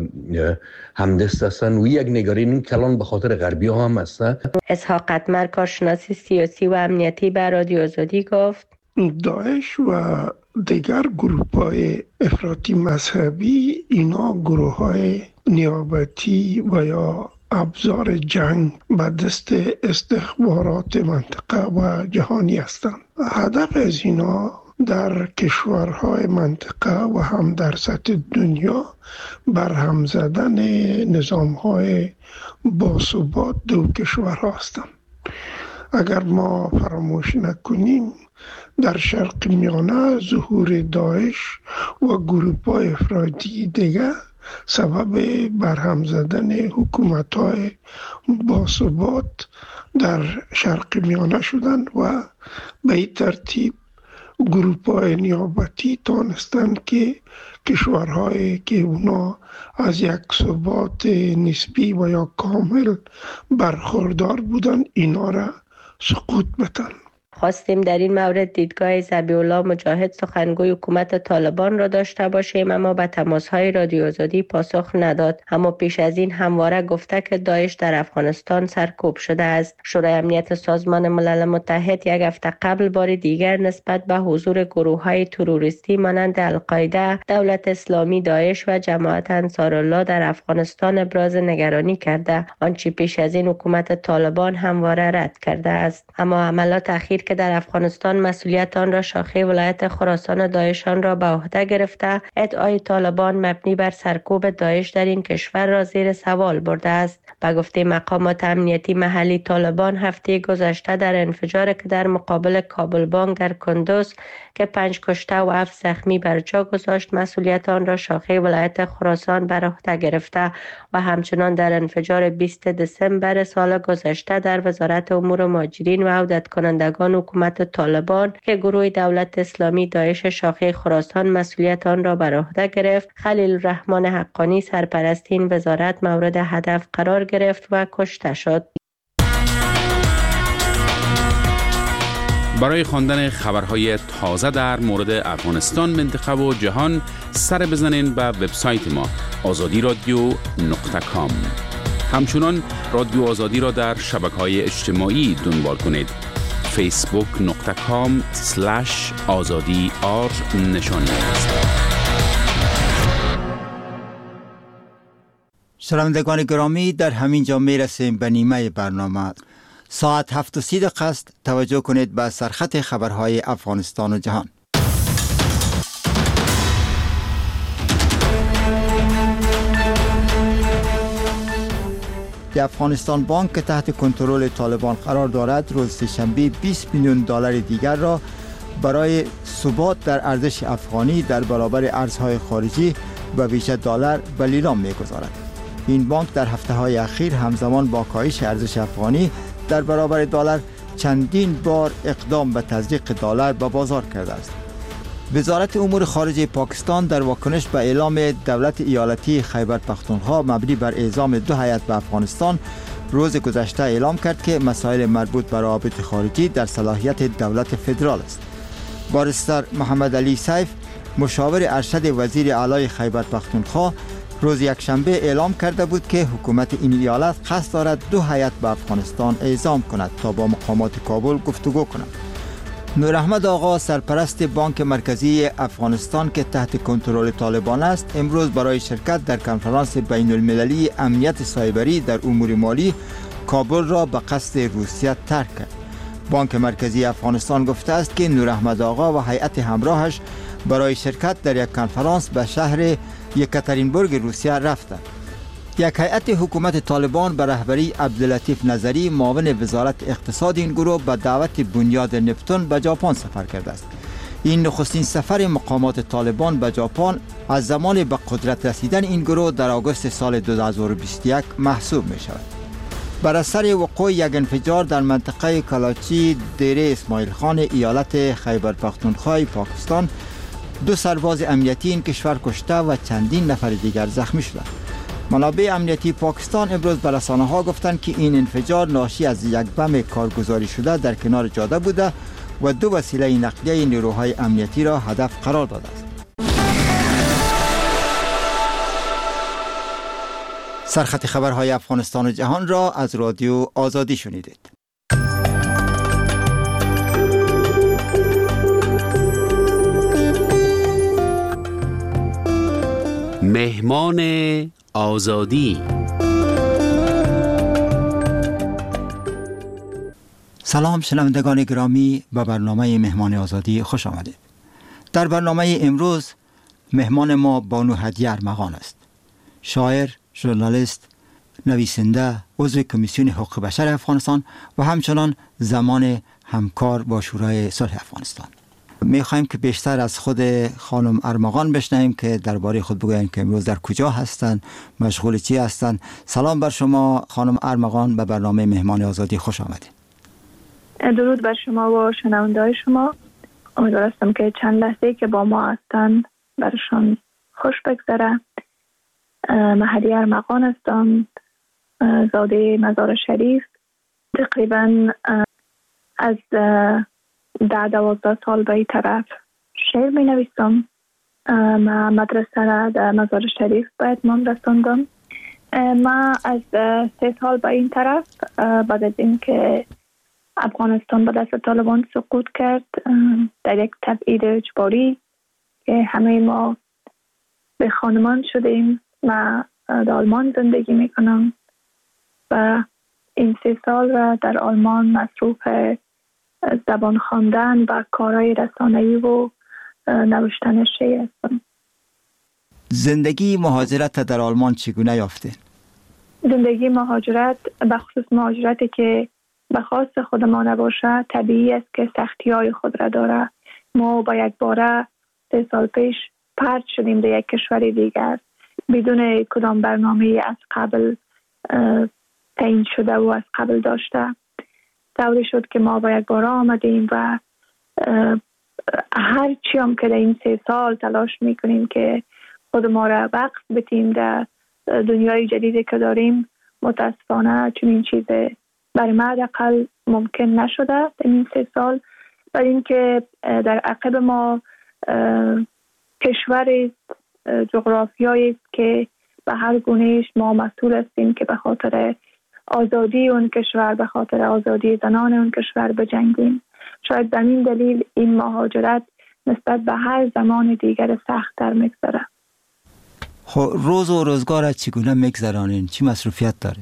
همدست هستن و یک نگرانی کلان به خاطر غربی ها هم هستن. اسحاق قطمر کارشناس سیاسی و امنیتی به رادیو آزادی گفت داعش و دیگر گروه‌های افراطی مذهبی اینا گروه‌های نیابتی و یا ابزار جنگ به دست استخبارات منطقه و جهانی هستند. هدف از اینا در کشورهای منطقه و هم در سطح دنیا برهم زدن نظام‌های باثبات دو کشورها هستند. اگر ما فراموش نکنیم در شرق میانه ظهور داعش و گروه‌های افراطی دیگر سبب برهم زدن حکومت‌های باثبات در شرق میانه شدند و به این ترتیب گروه‌های نیابتی تانستند که کشورهایی که اونا از یک ثبات نسبی و یا کامل برخوردار بودند اینا را سقوط بدن. خواستیم در این مورد دیدگاه ذبیح الله مجاهد سخنگوی حکومت طالبان را داشته باشیم اما به تماس‌های رادیو آزادی پاسخ نداد. اما پیش از این همواره گفته که داعش در افغانستان سرکوب شده است. شورای امنیت سازمان ملل متحد یک هفته قبل بار دیگر نسبت به حضور گروه‌های تروریستی مانند القاعده، دولت اسلامی، داعش و جماعت انصارالله در افغانستان ابراز نگرانی کرده، آنچه پیش از این حکومت طالبان همواره رد کرده است. اما حملات اخیر که در افغانستان مسئولیت آن را شاخه ولایت خراسان داعش آن را به عهده گرفته، ادعای طالبان مبنی بر سرکوب داعش در این کشور را زیر سوال برده است. به گفته مقامات امنیتی محلی، طالبان هفته گذشته در انفجار که در مقابل کابل بانک در کندوز که 5 کشته و 7 زخمی بر جا گذاشت، مسئولیت آن را شاخه ولایت خراسان بر عهده گرفته و همچنان در انفجار 20 دسامبر سال گذشته در وزارت امور مهاجرین و عودت کنندگان حکومت طالبان که گروه دولت اسلامی داعش شاخه خراسان مسئولیت آن را بر عهده گرفت، خلیل الرحمن حقانی سرپرست این وزارت مورد هدف قرار گرفت و کشته شد. برای خواندن خبرهای تازه در مورد افغانستان، منطقه و جهان سر بزنین به وبسایت ما azadi radio.com. همچنان رادیو آزادی را در شبکه‌های اجتماعی دنبال کنید. facebook.com/azadi نشانی است. شنوندگان گرامی، در همین جا میرسیم به نیمه برنامه. ساعت 7:30 است. توجه کنید به سرخط خبرهای افغانستان و جهان. افغانستان بانک که تحت کنترل طالبان قرار دارد، روز سه‌شنبه 20 میلیون دلار دیگر را برای ثبات در ارزش افغانی در برابر ارزهای خارجی به ویژه دلار به لیلام می‌گذارد. این بانک در هفته‌های اخیر همزمان با کاهش ارزش افغانی در برابر دلار چندین بار اقدام به تزریق دلار به بازار کرده است. وزارت امور خارجه پاکستان در واکنش به اعلام دولت ایالتی خیبر پختونخوا مبنی بر اعزام 2 هیئت به افغانستان روز گذشته اعلام کرد که مسائل مربوط به روابط خارجی در صلاحیت دولت فدرال است. بارستر محمد علی سیف، مشاور ارشد وزیر اعلی خیبر پختونخوا، روز یکشنبه اعلام کرده بود که حکومت این ایالت قصد دارد 2 هیئت به افغانستان اعزام کند تا با مقامات کابل گفتگو کند. نور احمد آقا، سرپرست بانک مرکزی افغانستان که تحت کنترل طالبان است، امروز برای شرکت در کنفرانس بین المللی امنیت سایبری در امور مالی کابل را به قصد روسیه ترک کرد. بانک مرکزی افغانستان گفته است که نور احمد آقا و هیئت همراهش برای شرکت در یک کنفرانس به شهر یکاترینبورگ روسیه رفتند. یک هیئت حکومت طالبان به رهبری عبداللطیف نظری، معاون وزارت اقتصاد این گروه، به دعوت بنیاد نپتون به ژاپن سفر کرده است. این نخستین سفر مقامات طالبان به ژاپن از زمان به قدرت رسیدن این گروه در آگوست سال 2021 محسوب می شود. بر اثر وقوع یک انفجار در منطقه کلاچی دیره اسماعیل خان ایالت خیبر پختونخوا پاکستان، 2 سرباز امنیتی این کشور کشته و چندین نفر دیگر زخمی شدند. منابع امنیتی پاکستان امروز به رسانه‌ها گفتند که این انفجار ناشی از یک بم کارگزاری شده در کنار جاده بوده و 2 وسیله نقلیه نیروهای امنیتی را هدف قرار داده است. سرخط خبرهای افغانستان و جهان را از رادیو آزادی شنیدید. مهمان آزادی. سلام شنوندگان گرامی، به برنامه مهمان آزادی خوش آمدید. در برنامه امروز مهمان ما بانو هدیه ارمغان است. شاعر، ژورنالیست، نویسنده، عضو کمیسیون حقوق بشر افغانستان و همچنان زمان همکار با شورای صلح افغانستان. میخوایم که بیشتر از خود خانم ارمغان بشنویم که درباره خود بگویند که امروز در کجا هستند، مشغول چی هستند. سلام بر شما خانم ارمغان، به برنامه مهمان آزادی خوش آمدید. درود بر شما و شنونده‌های شما. امیدوارم که چند لحظه که با ما هستند برشان خوش بگذره. من هدیه ارمغان هستم، زاده مزار شریف. تقریبا از 10-12 سال به این طرف شعر می نویسم. من مدرسه را در مزار شریف به اتمام رساندم. من از 3 سال به این طرف بعد از این که افغانستان به دست طالبان سقوط کرد، در یک تبعید اجباری که همه ما به خانمان شدیم. من در آلمان زندگی می کنم و این 3 سال را در آلمان مصروف زبان خواندن و کارهای رسانه‌ای و نوشتن شعر هستم. زندگی مهاجرت در آلمان چگونه یافته؟ زندگی مهاجرت، به خصوص مهاجرتی که به خواست خود ما نباشه، طبیعی است که سختی‌های خود را داره. ما با یک باره 3 سال پیش پرت شدیم به یک کشور دیگر بدون کدام برنامه از قبل تعیین شده و از قبل داشته. طوری شد که ما با یک باره آمدیم و هر چی هم که در این 3 سال تلاش میکنیم که خود ما را وقف بتیم در دنیای جدیدی که داریم، متاسفانه چنین چیز برای ما حداقل ممکن نشده در این 3 سال. برای اینکه در عقب ما کشوری جغرافیایی است که به هر گونهش ما مسئول هستیم که به خاطر آزادی اون کشور، به خاطر آزادی زنان اون کشور بجنگیم. شاید به این دلیل این مهاجرت نسبت به هر زمان دیگر سخت‌تر می‌گذره. خب روز و روزگارت چگونه می‌گذرانین؟ چی مصروفیت داره؟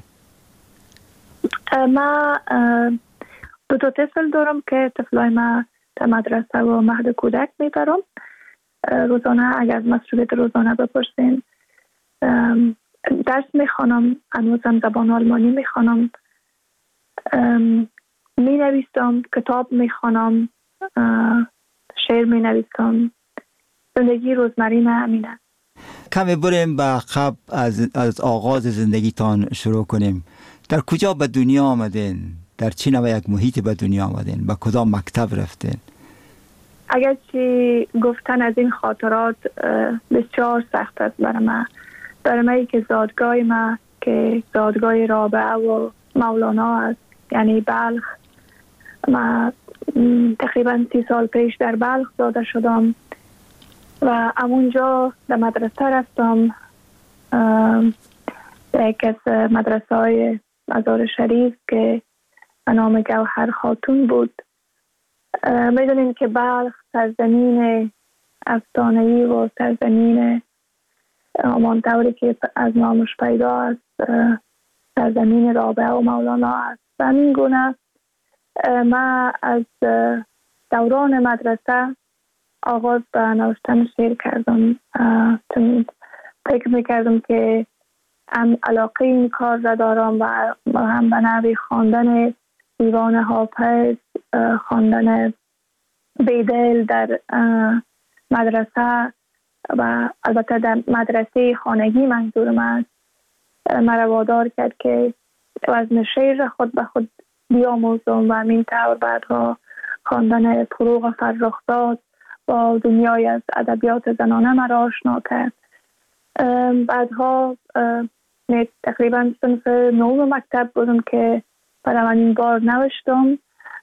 ما 2 طفل دارم که طفلای ما در مدرسه و مهد کودک میبرم. روزانه اگر مصروفیت روزانه بپرسین، درس میخوانم، هنوزم زبان آلمانی میخوانم، مینویسم، کتاب میخوانم، شعر مینویسم. زندگی روزمره من همینه. کمی بریم به عقب از آغاز زندگیتان شروع کنیم. در کجا به دنیا آمدین؟ در چه نوع یک محیط به دنیا آمدین؟ به کدام مکتب رفتین؟ اگرچه گفتن از این خاطرات بسیار سخت است برای من که زادگاه ما که زادگاه رابعه و مولانا است، یعنی بلخ. من تقریبا 30 سال پیش در بلخ زاده شدم و همونجا در مدرسه رفتم، در یک از مدرسه های مزار شریف که نام گوهر خاتون بود. میدونین که بلخ سرزمین افسانه‌ای و سرزمین همانطوری که از نامش پیدا است سرزمین رابعه و مولانا است. و همین گونه من از دوران مدرسه آغاز به نوشتن شعر کردم، چون فکر میکردم که هم علاقه این کار را دارم و هم به نوی خواندن دیوان حافظ، خواندن بیدل در مدرسه و البته در مدرسه خانگی منظورم است، مرا وادار کرد که وزن شعر خود به خود بیاموزم و همین طور بعدها خواندن فروغ فرخزاد با دنیای از ادبیات زنانه مرا آشنا کرد. بعدها تقریبا صنف 9 مکتب بودم که برای من این بار نوشتم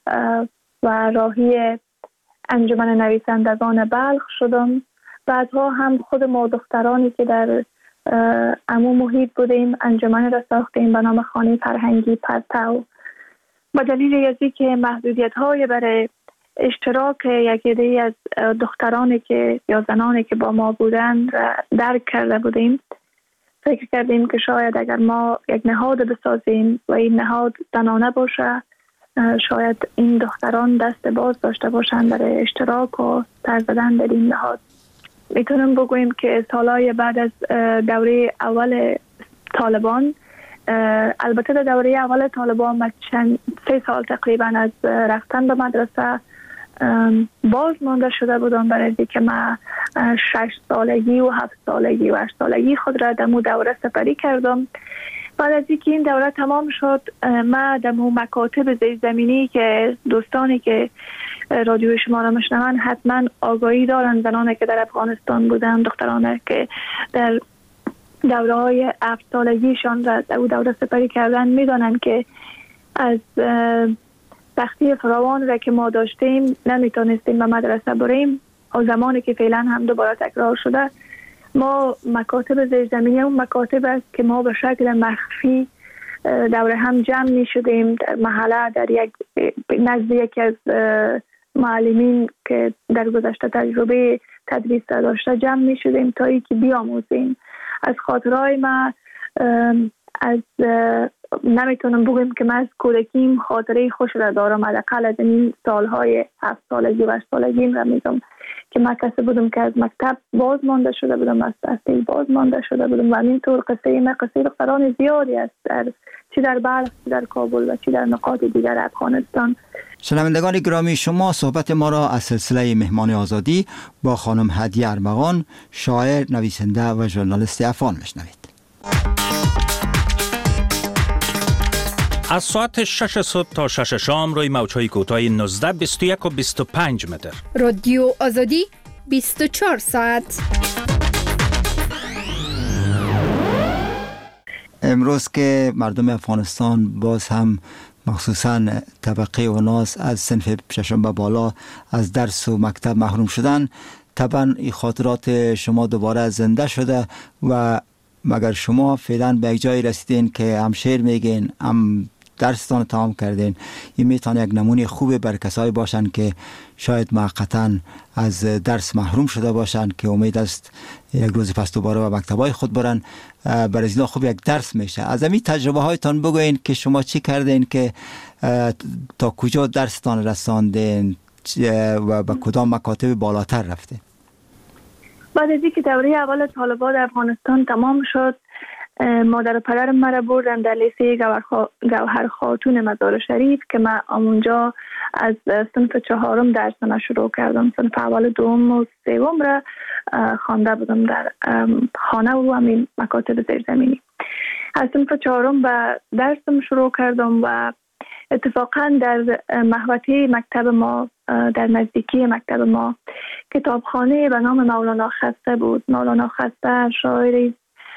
و راهی انجمن نویسندگان بلخ شدم. بعدها هم خود ما دخترانی که در عمو محیط بودیم انجمن را ساختیم به نام خانه فرهنگی پرتو. با دلیل ازی که محدودیت های برای اشتراک یک عده از دخترانی که یا زنانی که با ما بودن را درک کرده بودیم، فکر کردیم که شاید اگر ما یک نهاد بسازیم و این نهاد زنانه باشه، شاید این دختران دست باز داشته باشند برای اشتراک و سر زدن در این نهاد. میتونم بگویم که سالهای بعد از دوره اول طالبان، البته در دوره اول طالبان من 3 سال تقریبا از رفتن به مدرسه باز مانده شده بودم، برای اینکه من 6 سالگی و 7 سالگی و 8 سالگی خود را در مو دوره سپری کردم. بعد از اینکه این دوره تمام شد، من در مو مکاتب زیرزمینی که دوستانی که رادیو شما را میشنون حتما آگاهی دارن، زنانی که در افغانستان بودن، دخترانی که در دوره های 7 سالگیشان را در دوره سپری کردن میدانن که از سختی فراوان را که ما داشتیم نمیتونستیم به مدرسه بریم و زمانی که فعلا هم دوباره تکرار شده، ما مکاتب زیرزمینی اون مکاتب است که ما به شکل مخفی دوره هم جمع می شدیم در محله، در یک نزد یکی از معلمین که در گذشته تجربه تدریس داشته جمع می شدیم تا اینکه بیاموزیم. از خاطرهای ما از نمیتونم بگم که من از کودکیم خاطره خوش را دارم، حداقل از این سالهای 7 سالگی و 8 سالگیم را میگم که من کسی بودم که از مکتب باز مانده شده بودم، از تحصیل باز مانده شده بودم و همینطور قصه من قصه دختران زیادی است، چی در بلخ، چی در کابل و چی در نقاط دیگر افغانستان. شنوندگان گرامی، شما صحبت ما را از سلسله مهمان آزادی با خانم هدیه ارمغان، شاعر، نویسنده و ژورنالیست افغان میشنوید. از ساعت 6 صبح تا 6 شام روی موج‌های کوتاه 19، 21 و 25 متر. رادیو آزادی 24 ساعت. امروز که مردم افغانستان باز هم مخصوصاً طبقه اوناس از صنف ششم به بالا از درس و مکتب محروم شدن، طبعا این خاطرات شما دوباره زنده شده و مگر شما فعلا به یک جای رسیدین که هم شعر میگین، هم درستان تمام کردین، این میتونه یک نمونه خوبه بر کسایی باشن که شاید موقتاً از درس محروم شده باشن که امید است یک روز پس دوباره به مکتبای خود برن. برای اینا خوب یک درس میشه. از این تجربه هایتان بگوین که شما چی کردین که تا کجا درستان رساندین و به کدام مکاتب بالاتر رفتین؟ بعد از اینکه دوره اول طالبان در افغانستان تمام شد، مادر و پدرم مرا بردن در لیسه گوهر خاتون مزار شریف که من اونجا از صنف 4 درسم شروع کردم. صنف اول، دوم و سوم را خوانده بودم در خانه و همین مکاتب زیرزمینی. از صنف 4 به درسم شروع کردم و اتفاقا در محوطه مکتب ما، در نزدیکی مکتب ما، کتابخانه به نام مولانا خسته بود. مولانا خسته شاعری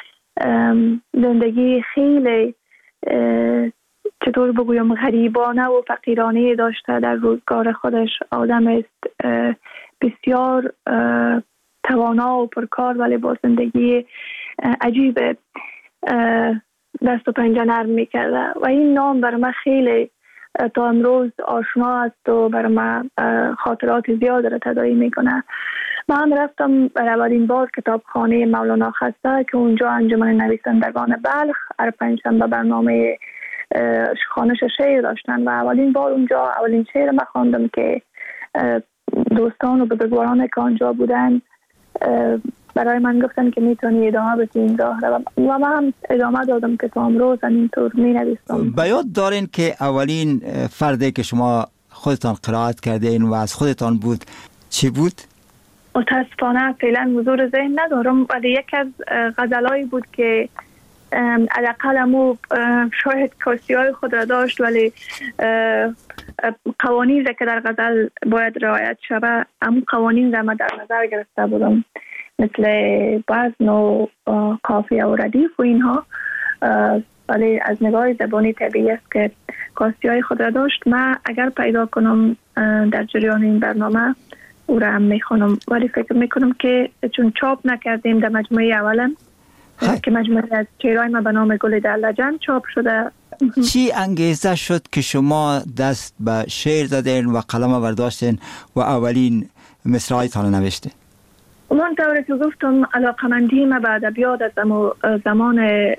زندگی خیلی چطور بگویم غریبانه و فقیرانه داشته در روزگار خودش. آدم است بسیار توانا و پرکار ولی با زندگی عجیب دست و پنجه نرم میکرده و این نام برای من خیلی تا امروز آشنا است و برای من خاطرات زیاد را تداعی میکنه. من رفتم برای اولین بار کتابخانه مولانا خسته که اونجا انجمن نویسندگان بلخ هر پنجشنبه برنامه خوانش شعر داشتن و اولین بار اونجا اولین شعر من خواندم که دوستان و بزرگواران که آنجا بودن برای من گفتن که میتونی ادامه بدی این راه رو و من هم ادامه دادم که تا امروز اینطور می نویسم. به یاد دارین که اولین فردی که شما خودتان قرائت کردین و از خودتان بود چی بود؟ متاسفانه فعلا حضور ذهن ندارم ولی یک از غزلایی بود که علاقه امو شاید کاسیای خود را داشت ولی قوانین که در غزل باید رعایت شود امو قوانین را من در نظر گرفته بودم، مثل وزن و قافیه و ردیف و اینها، ولی از نگاه زبانی طبیعی است که کاسیای خود را داشت. من اگر پیدا کنم در جریان این برنامه او را هم میخونم، ولی فکر میکنم که چون چاپ نکردیم در مجموعه اولم که مجموعه از شعرهای ما به نام گل در لجن چاپ شده. چی انگیزه شد که شما دست به شعر زدین و قلم برداشتین و اولین مصرعایتان نوشتین؟ من طوری که گفتم علاقمندی ما به ادبیات از زمان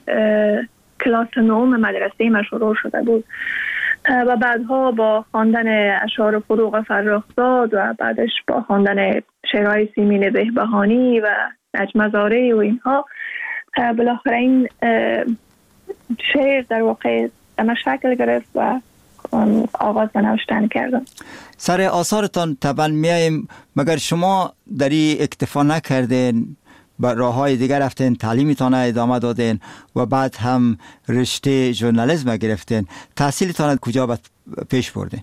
کلاس 9 مدرسه ما شروع شده بود و بعدها با خواندن اشعار فروغ فرخزاد و بعدش با خواندن شعرهای سیمین بهبهانی و نجم زاره و اینها بالاخره این شعر در واقع اما شکل گرفت و آغاز به نوشتن کردم. سر آثارتان طبعا میاییم، مگر شما در این اکتفا نکردین به راه های دیگر رفتین، تعلیمیتان ادامه دادین و بعد هم رشته ژورنالیسم گرفتین؟ تحصیلتان کجا پیش بردین؟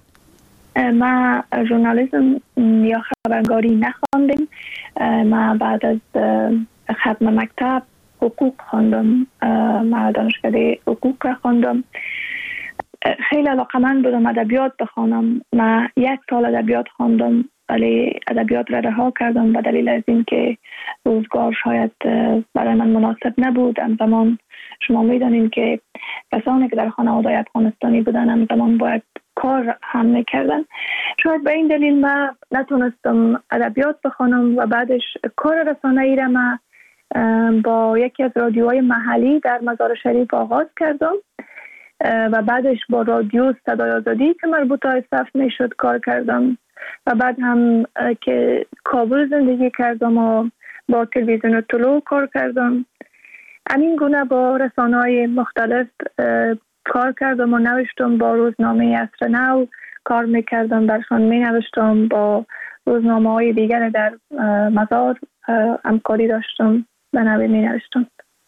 ما ژورنالیسم یا خبرنگاری نخواندیم. ما بعد از ختم مکتب حقوق خواندم. ما دانشکده حقوق را خواندم. خیلی علاقمند بودم ادبیات بخوانم. من 1 سال ادبیات خواندم ولی ادبیات را رها کردم به دلیل از این که روزگار شاید برای من مناسب نبود. همزمان شما میدانید که کسانی که در خانواده افغانستانی بودن همزمان باید کار هم میکردن. شاید به این دلیل من نتونستم ادبیات بخوانم و بعدش کار رسانه‌ای را من با یکی از رادیوهای محلی در مزار شریف آغاز کردم و بعدش با رادیو صدای آزادی که مربوط به صف میشد کار کردم و بعد هم که کابل زندگی کردم و با تلویزیون طلوع کار کردم. همین گونه با رسانه‌های مختلف کار کردم و نوشتم. با روزنامه عصر نو کار میکردم، برشان مینوشتم. با روزنامه‌های دیگر در مزار همکاری داشتم، به نوی مینوشتم.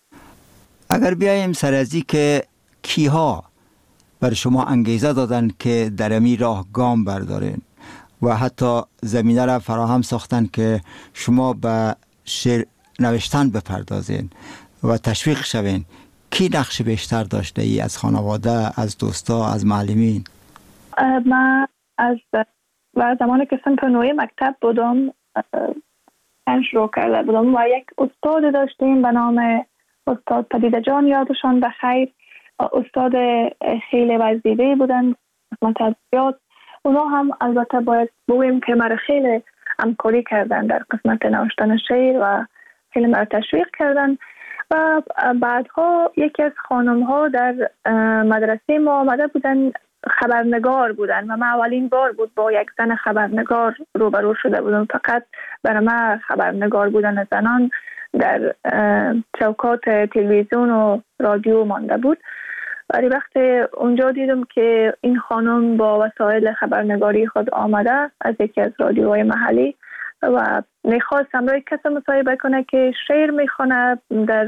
اگر بیاییم سر از این که کیها بر شما انگیزه دادن که در امی راه گام بردارین و حتی زمینه را فراهم ساختن که شما به شعر نوشتن بپردازین و تشویق شوین، کی نقش بیشتر داشته ای؟ از خانواده، از دوستا، از معلمین؟ من از زمانی که صنف 9 مکتب بودم شروع کرده بودم و یک استاد داشتیم به نام استاد پدیده جان یادشان بخیر، استاد خیلی وزیده بودن قسمت ادبیات. اونا هم البته باید بگویم که مرا خیلی همکاری کردن در قسمت نوشتن شعر و خیلی مرا تشویق کردن. و بعدها یکی از خانم ها در مدرسه ما آمده بودن، خبرنگار بودن و من اولین بار بود با یک زن خبرنگار روبرو شده بودم. فقط برای من خبرنگار بودن زنان در چوکات تلویزیون و رادیو مانده بود. ولی وقتی اونجا دیدم که این خانم با وسایل خبرنگاری خود آمده از یکی از رادیوهای محلی و میخواست همراه کسی مصاحبه کنه که شعر میخونه، در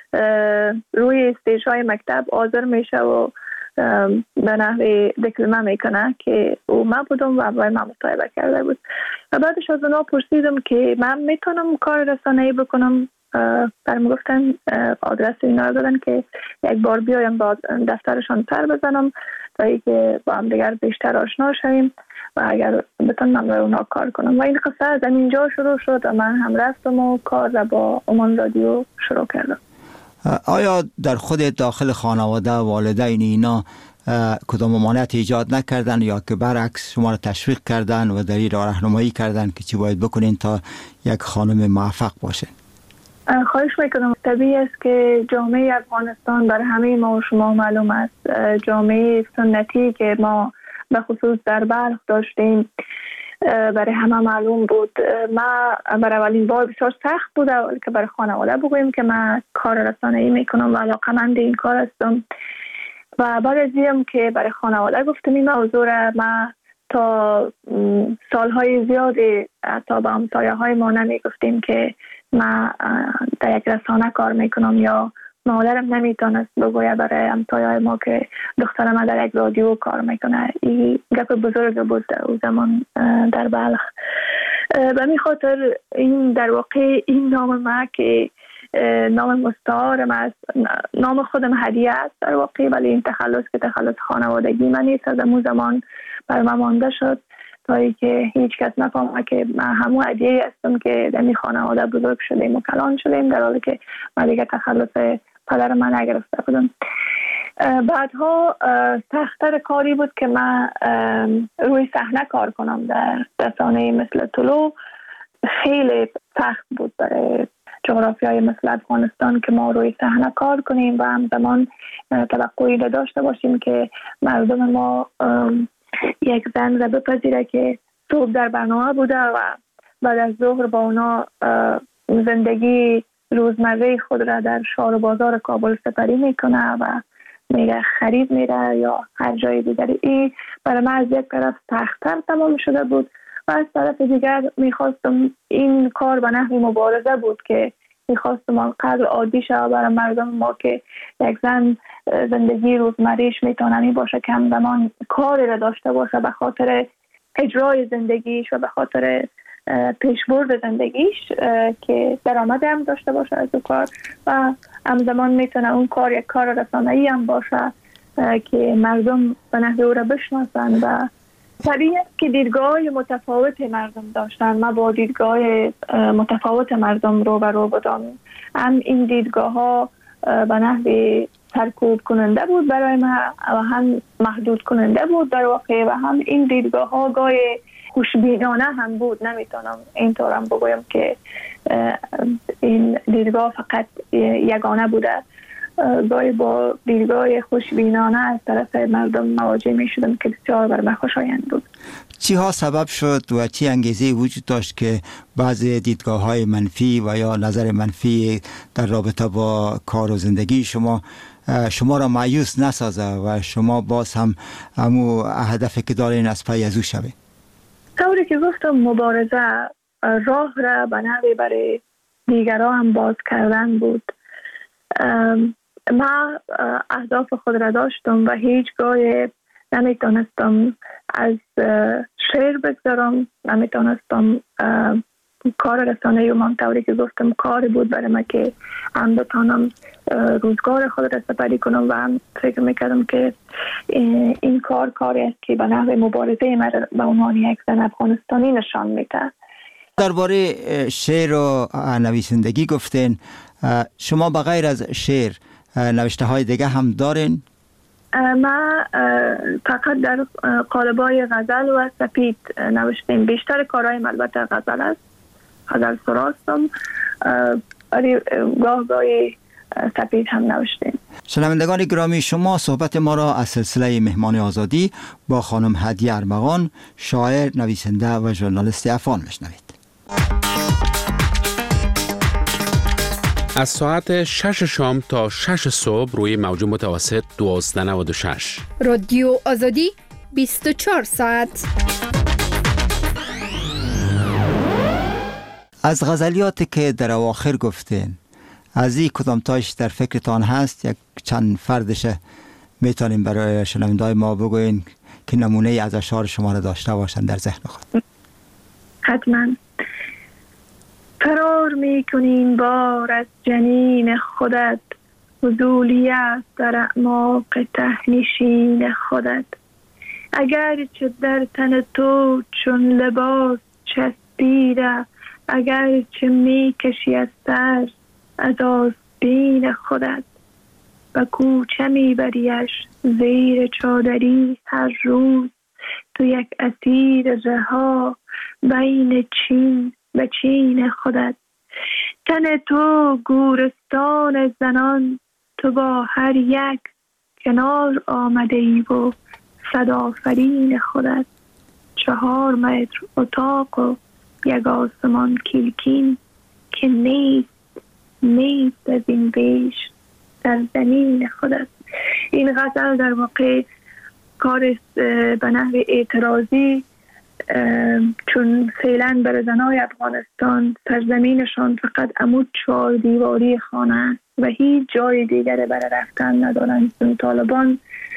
روی استیج های مکتب حاضر میشه و به نحو دکلمه میکنه که او من بودم و باید من مصاحبه کرده بود. و بعدش از اونا پرسیدم که من میتونم کار رسانه‌ای بکنم. برام گفتن آدرس اینا رو دادن که یک بار بیایم با دفترشان سر بزنم تا اینکه با هم دیگر بیشتر آشنا شویم و اگر بتونم من اونا کار کنم. و این قصه از اینجا شروع شد و من هم رفتم و کار را با عمان رادیو شروع کردم. آیا در خود داخل خانواده والدین اینا کدام ممانعت ایجاد نکردن یا که برعکس شما را تشویق کردن و در این راه راهنمایی کردن که چی باید بکنین تا یک خانم موفق باشه؟ خواهش میکنم. طبیعی است که جامعه افغانستان برای همه ما و شما معلوم است، جامعه سنتی که ما به خصوص در بلخ داشتیم برای همه معلوم بود. ما برای اولین بار بسیار سخت بود که برای خانواده بگوییم که من کار رسانه‌ای میکنم و علاقه‌مند این کار هستم. و بعد از اینم که برای خانواده گفتم این موضوع را، ما تا سالهای زیادی تا به همسایه‌های ما نمیگفتیم که ما در یک رسانه کار میکنم یا مادرم نمیتونست بگوید برای همسایه‌های ما که دختر ما در یک رادیو کار میکنه. این گپ بزرگ بود او زمان در بلخ. به می خاطر این در واقع این نام ما که نام مستعارم است، نام خودم هدیه است در واقع، ولی این تخلص که تخلص خانوادگی من نیست، از امون زمان بر من مانده شد تا اینکه هیچ کس نفهمه که من همون هدیه هستم که در این خانواده بزرگ شدیم و کلان شدیم، در حالی که من دیگه تخلص پدر من نگرفته بودم. بعدها سخت‌تر کاری بود که من روی صحنه کار کنم در رسانه مثل طلوع. خیلی سخت بود برای جغرافیای مثل افغانستان که ما روی صحنه کار کنیم و همزمان توقعی داشته باشیم که مردم ما یک زن را بپذیره که صبح در برنامه بوده و بعد از ظهر با اونا زندگی روزمره خود را در شهر و بازار کابل سپری میکنه و میره خرید میره یا هر جای دیگری. این برای من از یک طرف سخت‌تر تمام شده بود و از طرف دیگر میخواستم این کار به نحو مبارزه بود که میخواستم آنقدر عادی شد برای مردم ما که یک زن زندگی روزمریش میتونه باشه که همزمان کاری را داشته باشه به خاطر اجرای زندگیش و به خاطر پیشبرد زندگیش که درآمد هم داشته باشه از اون کار و همزمان میتونه اون کار یک کار رسانه‌ای هم باشه که مردم به نحو او را بشناسن. و طبیعی است که دیدگاه متفاوت مردم داشتن. ما با دیدگاه متفاوت مردم رو بودم. هم این دیدگاه ها به نحو سرکوب کننده بود برای ما و هم محدود کننده بود در واقع، و هم این دیدگاه ها گاهی خوشبینانه هم بود. نمیتونم اینطورم بگویم که این دیدگاه فقط یگانه بوده. گاهی با دیدگاه خوشبینانه از طرف مردم مواجه می شدم که بسیار بر من خوشایند بود. چی ها سبب شد و چی انگیزه وجود داشت که بعضی دیدگاه های منفی و یا نظر منفی در رابطه با کار و زندگی شما را مایوس نسازه و شما باز هم همو هدفی که دارین از پی از او شوه؟ طوری که گفتم مبارزه راه را به نحوی برای دیگران هم باز کردن بود. ما اهداف خود را داشتم و هیچگاه نمیتونستم از شعر بگذارم، نمیتونستم کار رسانه‌ای و من طوری که گفتم کاری بود برای من که هم بتانم روزگار خود را سپری کنم و هم فکر میکردم که این کاری است که به نحو مبارزه من به عنوان یک زن افغانستانی نشان میده. درباره شعر و نویسندگی گفتین، شما بغیر از شعر نوشته های دیگه هم دارین؟ ما فقط در قالب‌های غزل و سپید نوشتیم. بیشتر کارهایم البته غزل است، غزل سراستم، ولی گاهی سپید هم نوشتیم. شنوندگان گرامی، شما صحبت ما را از سلسله مهمان آزادی با خانم هدیه ارمغان، شاعر، نویسنده و ژورنالیست افغان میشنوید. از ساعت 6 شام تا 6 صبح روی موج متوسط 1296 رادیو آزادی 24 ساعت. از غزلیاتی که در اواخر گفتین، از این کدام تایش در فکرتان هست؟ یک چند فردش میتونیم برای شنونده‌های ما بگوین که نمونه از اشعار شما را داشته باشن در ذهن خود؟ حتما. فرار میکنین بار از جنین خودت، فضولی است در اعماق تهنشین خودت. اگر چه در تن تو چون لباس چسبیده، اگر چه میکشی از سر از آستین خودت. و کوچه میبریش زیر چادری هر روز، تو یک اسیر رها بین چین و چین خودت. تن تو گورستان زنان، تو با هر یک کنار آمده ای و صد آفرین خودت. 4 متر اتاق و یک آسمان کلکین، که نیست از این بیش در زمین خودت. این غزل در واقع کار به نحو اعتراضی، چون فعلا برای زنای افغانستان سرزمینشان فقط عمود 4 دیواری خانه است و هیچ جای دیگر برای رفتن ندارند. چون طالبان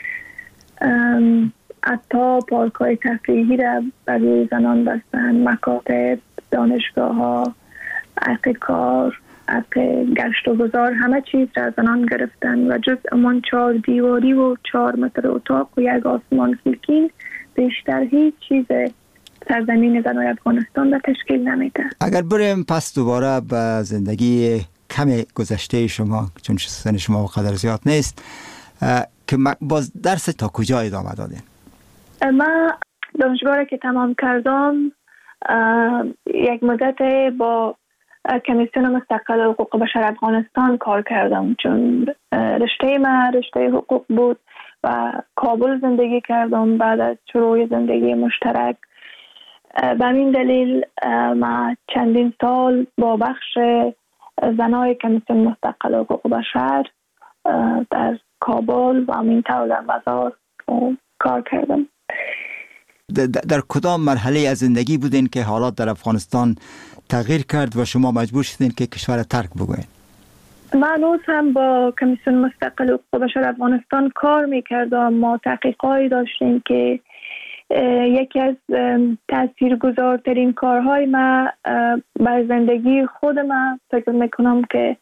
حتی پارک‌های تفریحی را برای زنان بستن، مکاتب، دانشگاه‌ها، حق کار، حق گشت و گذار، همه چیز را زنان گرفتن و جز امان 4 دیواری و 4 متر اتاق و یک آسمان کلکین بیشتر هیچ چیز سرزمین زنای افغانستان را تشکیل نمیده. اگر بریم پس دوباره به زندگی کم گذشته شما، چون سن شما قدر زیاد نیست، که باز درس تا کجا ادامه دادین؟ من دانشگاه را که تمام کردم، یک مدت با کمیسیون مستقل حقوق بشر افغانستان کار کردم، چون رشته من رشته حقوق بود و کابل زندگی کردم بعد از شروع زندگی مشترک. به این دلیل من چندین سال با بخش زنای کمیسیون مستقل حقوق بشر در کابل و همین طور در مزار کار کردم. در کدام مرحله از زندگی بودین که حالات در افغانستان تغییر کرد و شما مجبور شدین که کشور ترک بگوین؟ من روز هم با کمیسیون مستقل حقوق بشر افغانستان کار میکردم. ما تحقیقاتی داشتیم که یکی از تاثیرگذارترین کارهای ما بر زندگی خود من فکر میکنم که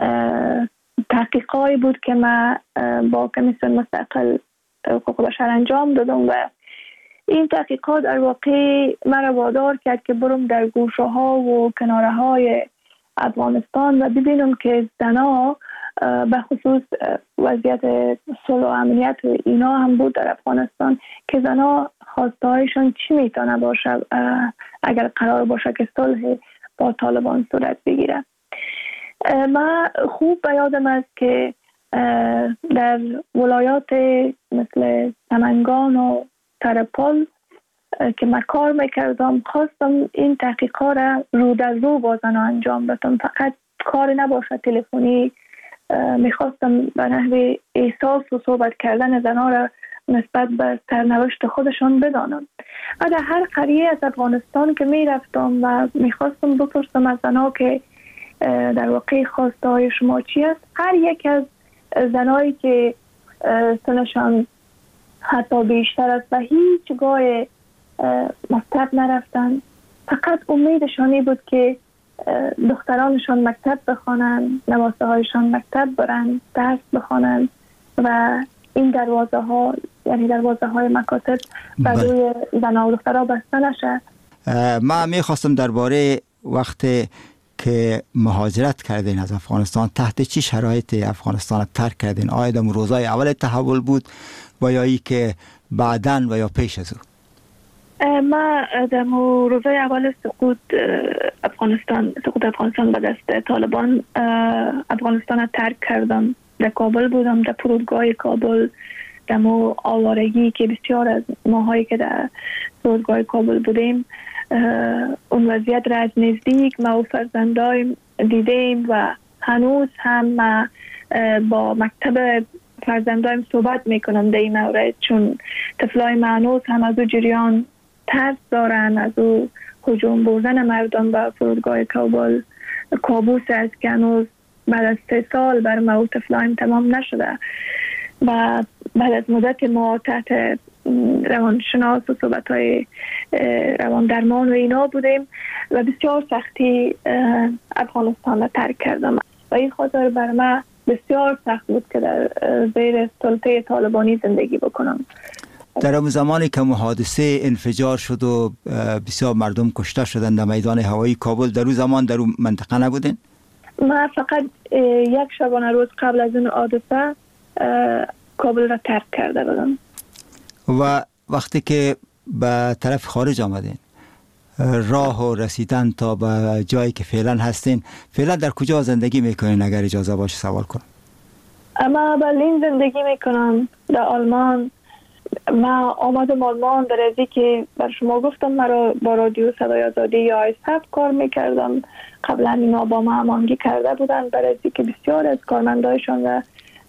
تحقیقاتی بود که من با کمیسیون مستقل حقوق بشر انجام دادم و این تحقیقات در واقع مرا وادار کرد که برم در گوشه ها و کناره های افغانستان و ببینم که زنها به خصوص وضعیت صلح و امنیت و اینا هم بود در افغانستان، که زنها خواسته هایشان چی میتونه باشه اگر قرار باشه که صلح با طالبان صورت بگیره. من خوب به یادم است که در ولایات مثل سمنگان و ترپل که من کار میکردم، خواستم این تحقیقات را رو در رو با زنها انجام بدم، فقط کار نباشه تلفنی. میخواستم به نحو احساس و صحبت کردن زنها را نسبت به سرنوشت خودشان بدانم. و در هر قریه از افغانستان که میرفتم و میخواستم بپرسم از زنها که در واقع خواسته های شما چی است، هر یک از زنهایی که سنشان حتی بیشتر است و هیچگاه مکتب نرفتن، فقط امیدشانی بود که دخترانشان مکتب بخوانند، نواسه هایشان مکتب برند، درس بخوانند و این دروازه ها، یعنی دروازه های مکاتب برای زنها و دخترها بسته نشه. من میخواستم درباره وقتی که مهاجرت کردین از افغانستان تحت چی شرایط افغانستان ترک کردین؟ آیا در روزای اول تحول بود و یا ای که بعداً و یا پیش از او؟ ما در روزای اول سقوط افغانستان به دست طالبان افغانستان را ترک کردم. در کابل بودم، در فرودگاه کابل، در آوارگی که بسیار از ماهایی که در فرودگاه کابل بودیم اون وضعیت را از نزدیک ما و فرزندایم دیدیم و هنوز هم ما با مکتب فرزندایم صحبت میکنم در این مورد، چون طفلای ما هنوز هم از او جریان ترس دارن، از او هجوم بردن مردم به فرودگاه کابل کابوس است که هنوز بعد از 3 سال بر ما و طفلایم تمام نشده و بعد از مدت ما تحت روانشناس و صحبت‌های روان درمان و اینا بودیم و بسیار سختی افغانستان را ترک کردم و این خاطر بر ما بسیار سخت بود که در زیر سلطه طالبانی زندگی بکنم. در اون زمانی که حادثه انفجار شد و بسیار مردم کشته شدند در میدان هوایی کابل، در اون زمان در اون منطقه نبودین؟ ما فقط 1 شبانه روز قبل از این حادثه کابل را ترک کرده بودم. و وقتی که به طرف خارج آمدین، راه و رسیدن تا به جایی که فعلا هستین، فعلا در کجا زندگی میکنین اگر اجازه باشه سوال کنم؟ اما برلین زندگی میکنم، در آلمان. ما آمدم آلمان در ازی که بر شما گفتم مرا با رادیو صدای آزادی یا آیسف کار میکردم. قبلا اینا با ما هماهنگی کرده بودن در ازی که بسیار از کارمندایشان را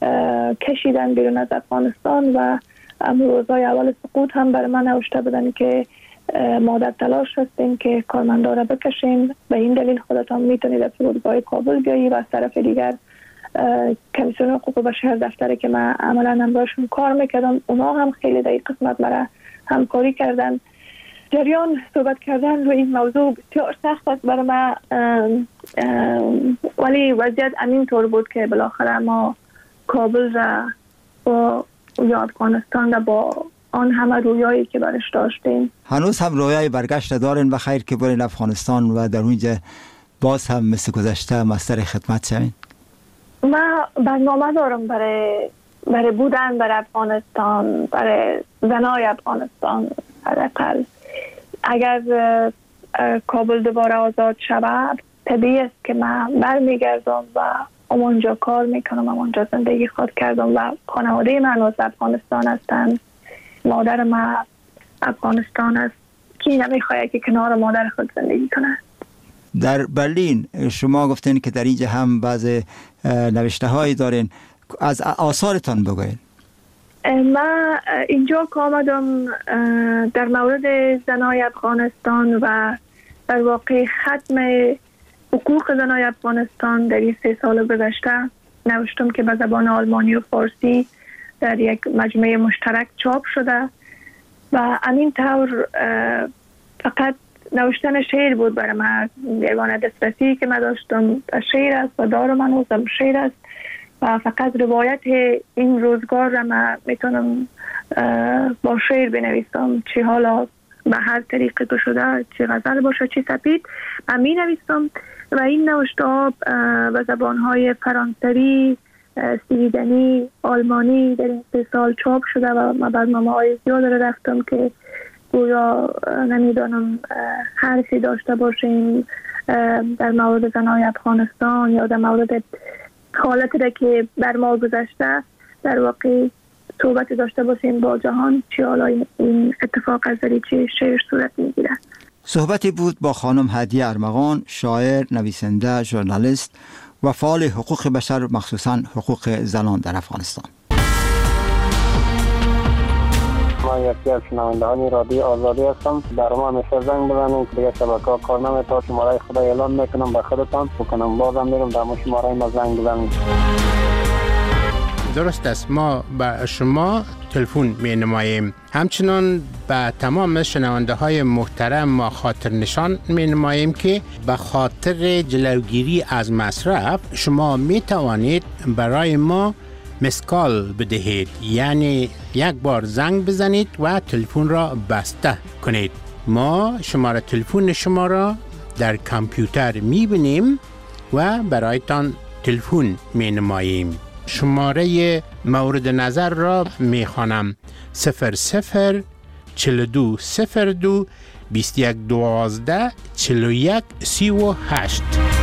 کشیدن بیرون از افغانستان و روزای اول سقوط هم بر من نوشته بودن که ما در تلاش هستیم که کارمندا را بکشیم، به این دلیل خودتان میتونید در فرودگاه کابل بیایی و از طرف دیگر کمیسیون حقوق بشر دفتری که من عملا همراهشون کار میکردم اونا هم خیلی در این قسمت مرا همکاری کردن. جریان صحبت کردن روی این موضوع بسیار سخت است برای من، ولی وضعیت همین طور بود که بالاخره ما کابل را با یا افغانستان را با آن همه رویایی که برش داشتیم. هنوز هم رویای برگشت دارین و خیر که برین افغانستان و در اونجا باز هم مثل گذشته مستر خدمت شوین؟ ما برنامه دارم برای بودن برای افغانستان، برای زنای افغانستان. حداقل اگر کابل دوباره آزاد شود طبیعی است که من برمیگردم و اونجا کار میکنم، اونجا زندگی خود کردم و خانواده من از افغانستان هستند. مادر من افغانستان است که نمیخواهد که کنار مادر خود زندگی کنه. در برلین شما گفتین که در اینجا هم بعض نوشته هایی دارین، از آثارتان بگوین. من اینجا که آمدم در مورد زنای افغانستان و در واقع ختم حقوق زنای افغانستان در این 3 سال گذشته نوشتم که به زبان آلمانی و فارسی در یک مجموعه مشترک چاپ شده و همین طور فقط نوشتن شعر بود برای من. یگانه دسترسی که من داشتم شعر است و دارم هنوزم شعر است و فقط روایت این روزگار را من میتونم با شعر بنویسم، چه حالا به هر طریقه که شده، چه غزل باشه چه سپید من می نویسم و این نوشته ها به زبانهای فرانسوی، سویدنی، آلمانی در این 3 سال چاپ شده و من بعد ماماهای زیاد را رفتم که گویا نمیدانم حرفی داشته باشیم در مورد زنای افغانستان یا در مورد حالتی را که بر ما گذشته در واقع صحبت داشته باشیم با جهان، چه حالا این اتفاق از چه شعر صورت میگیره. صحبتی بود با خانم هدیه ارمغان، شاعر، نویسنده، ژورنالیست و فعال حقوق بشر، مخصوصاً حقوق زنان در افغانستان. من یکی از شنوندهان رادیو آزادی هستم. در ما همیشه زنگ بزنید که دیگه شبکه‌ها کار نمی‌کنه. شماره خدا اعلان میکنم به خودتان بکنم، بازم میرم در شماره ما زنگ بزنید. درست است، ما به شما تلفن می نماییم. همچنان به تمام شنونده های محترم ما خاطر نشان می نماییم که به خاطر جلوگیری از مصرف شما می توانید برای ما مسکال بدهید، یعنی یک بار زنگ بزنید و تلفن را بسته کنید. ما شماره تلفن شما را در کامپیوتر میبینیم و برایتان تلفن می نماییم. شماره مورد نظر را می خوانم 00 4202 2112 41 38.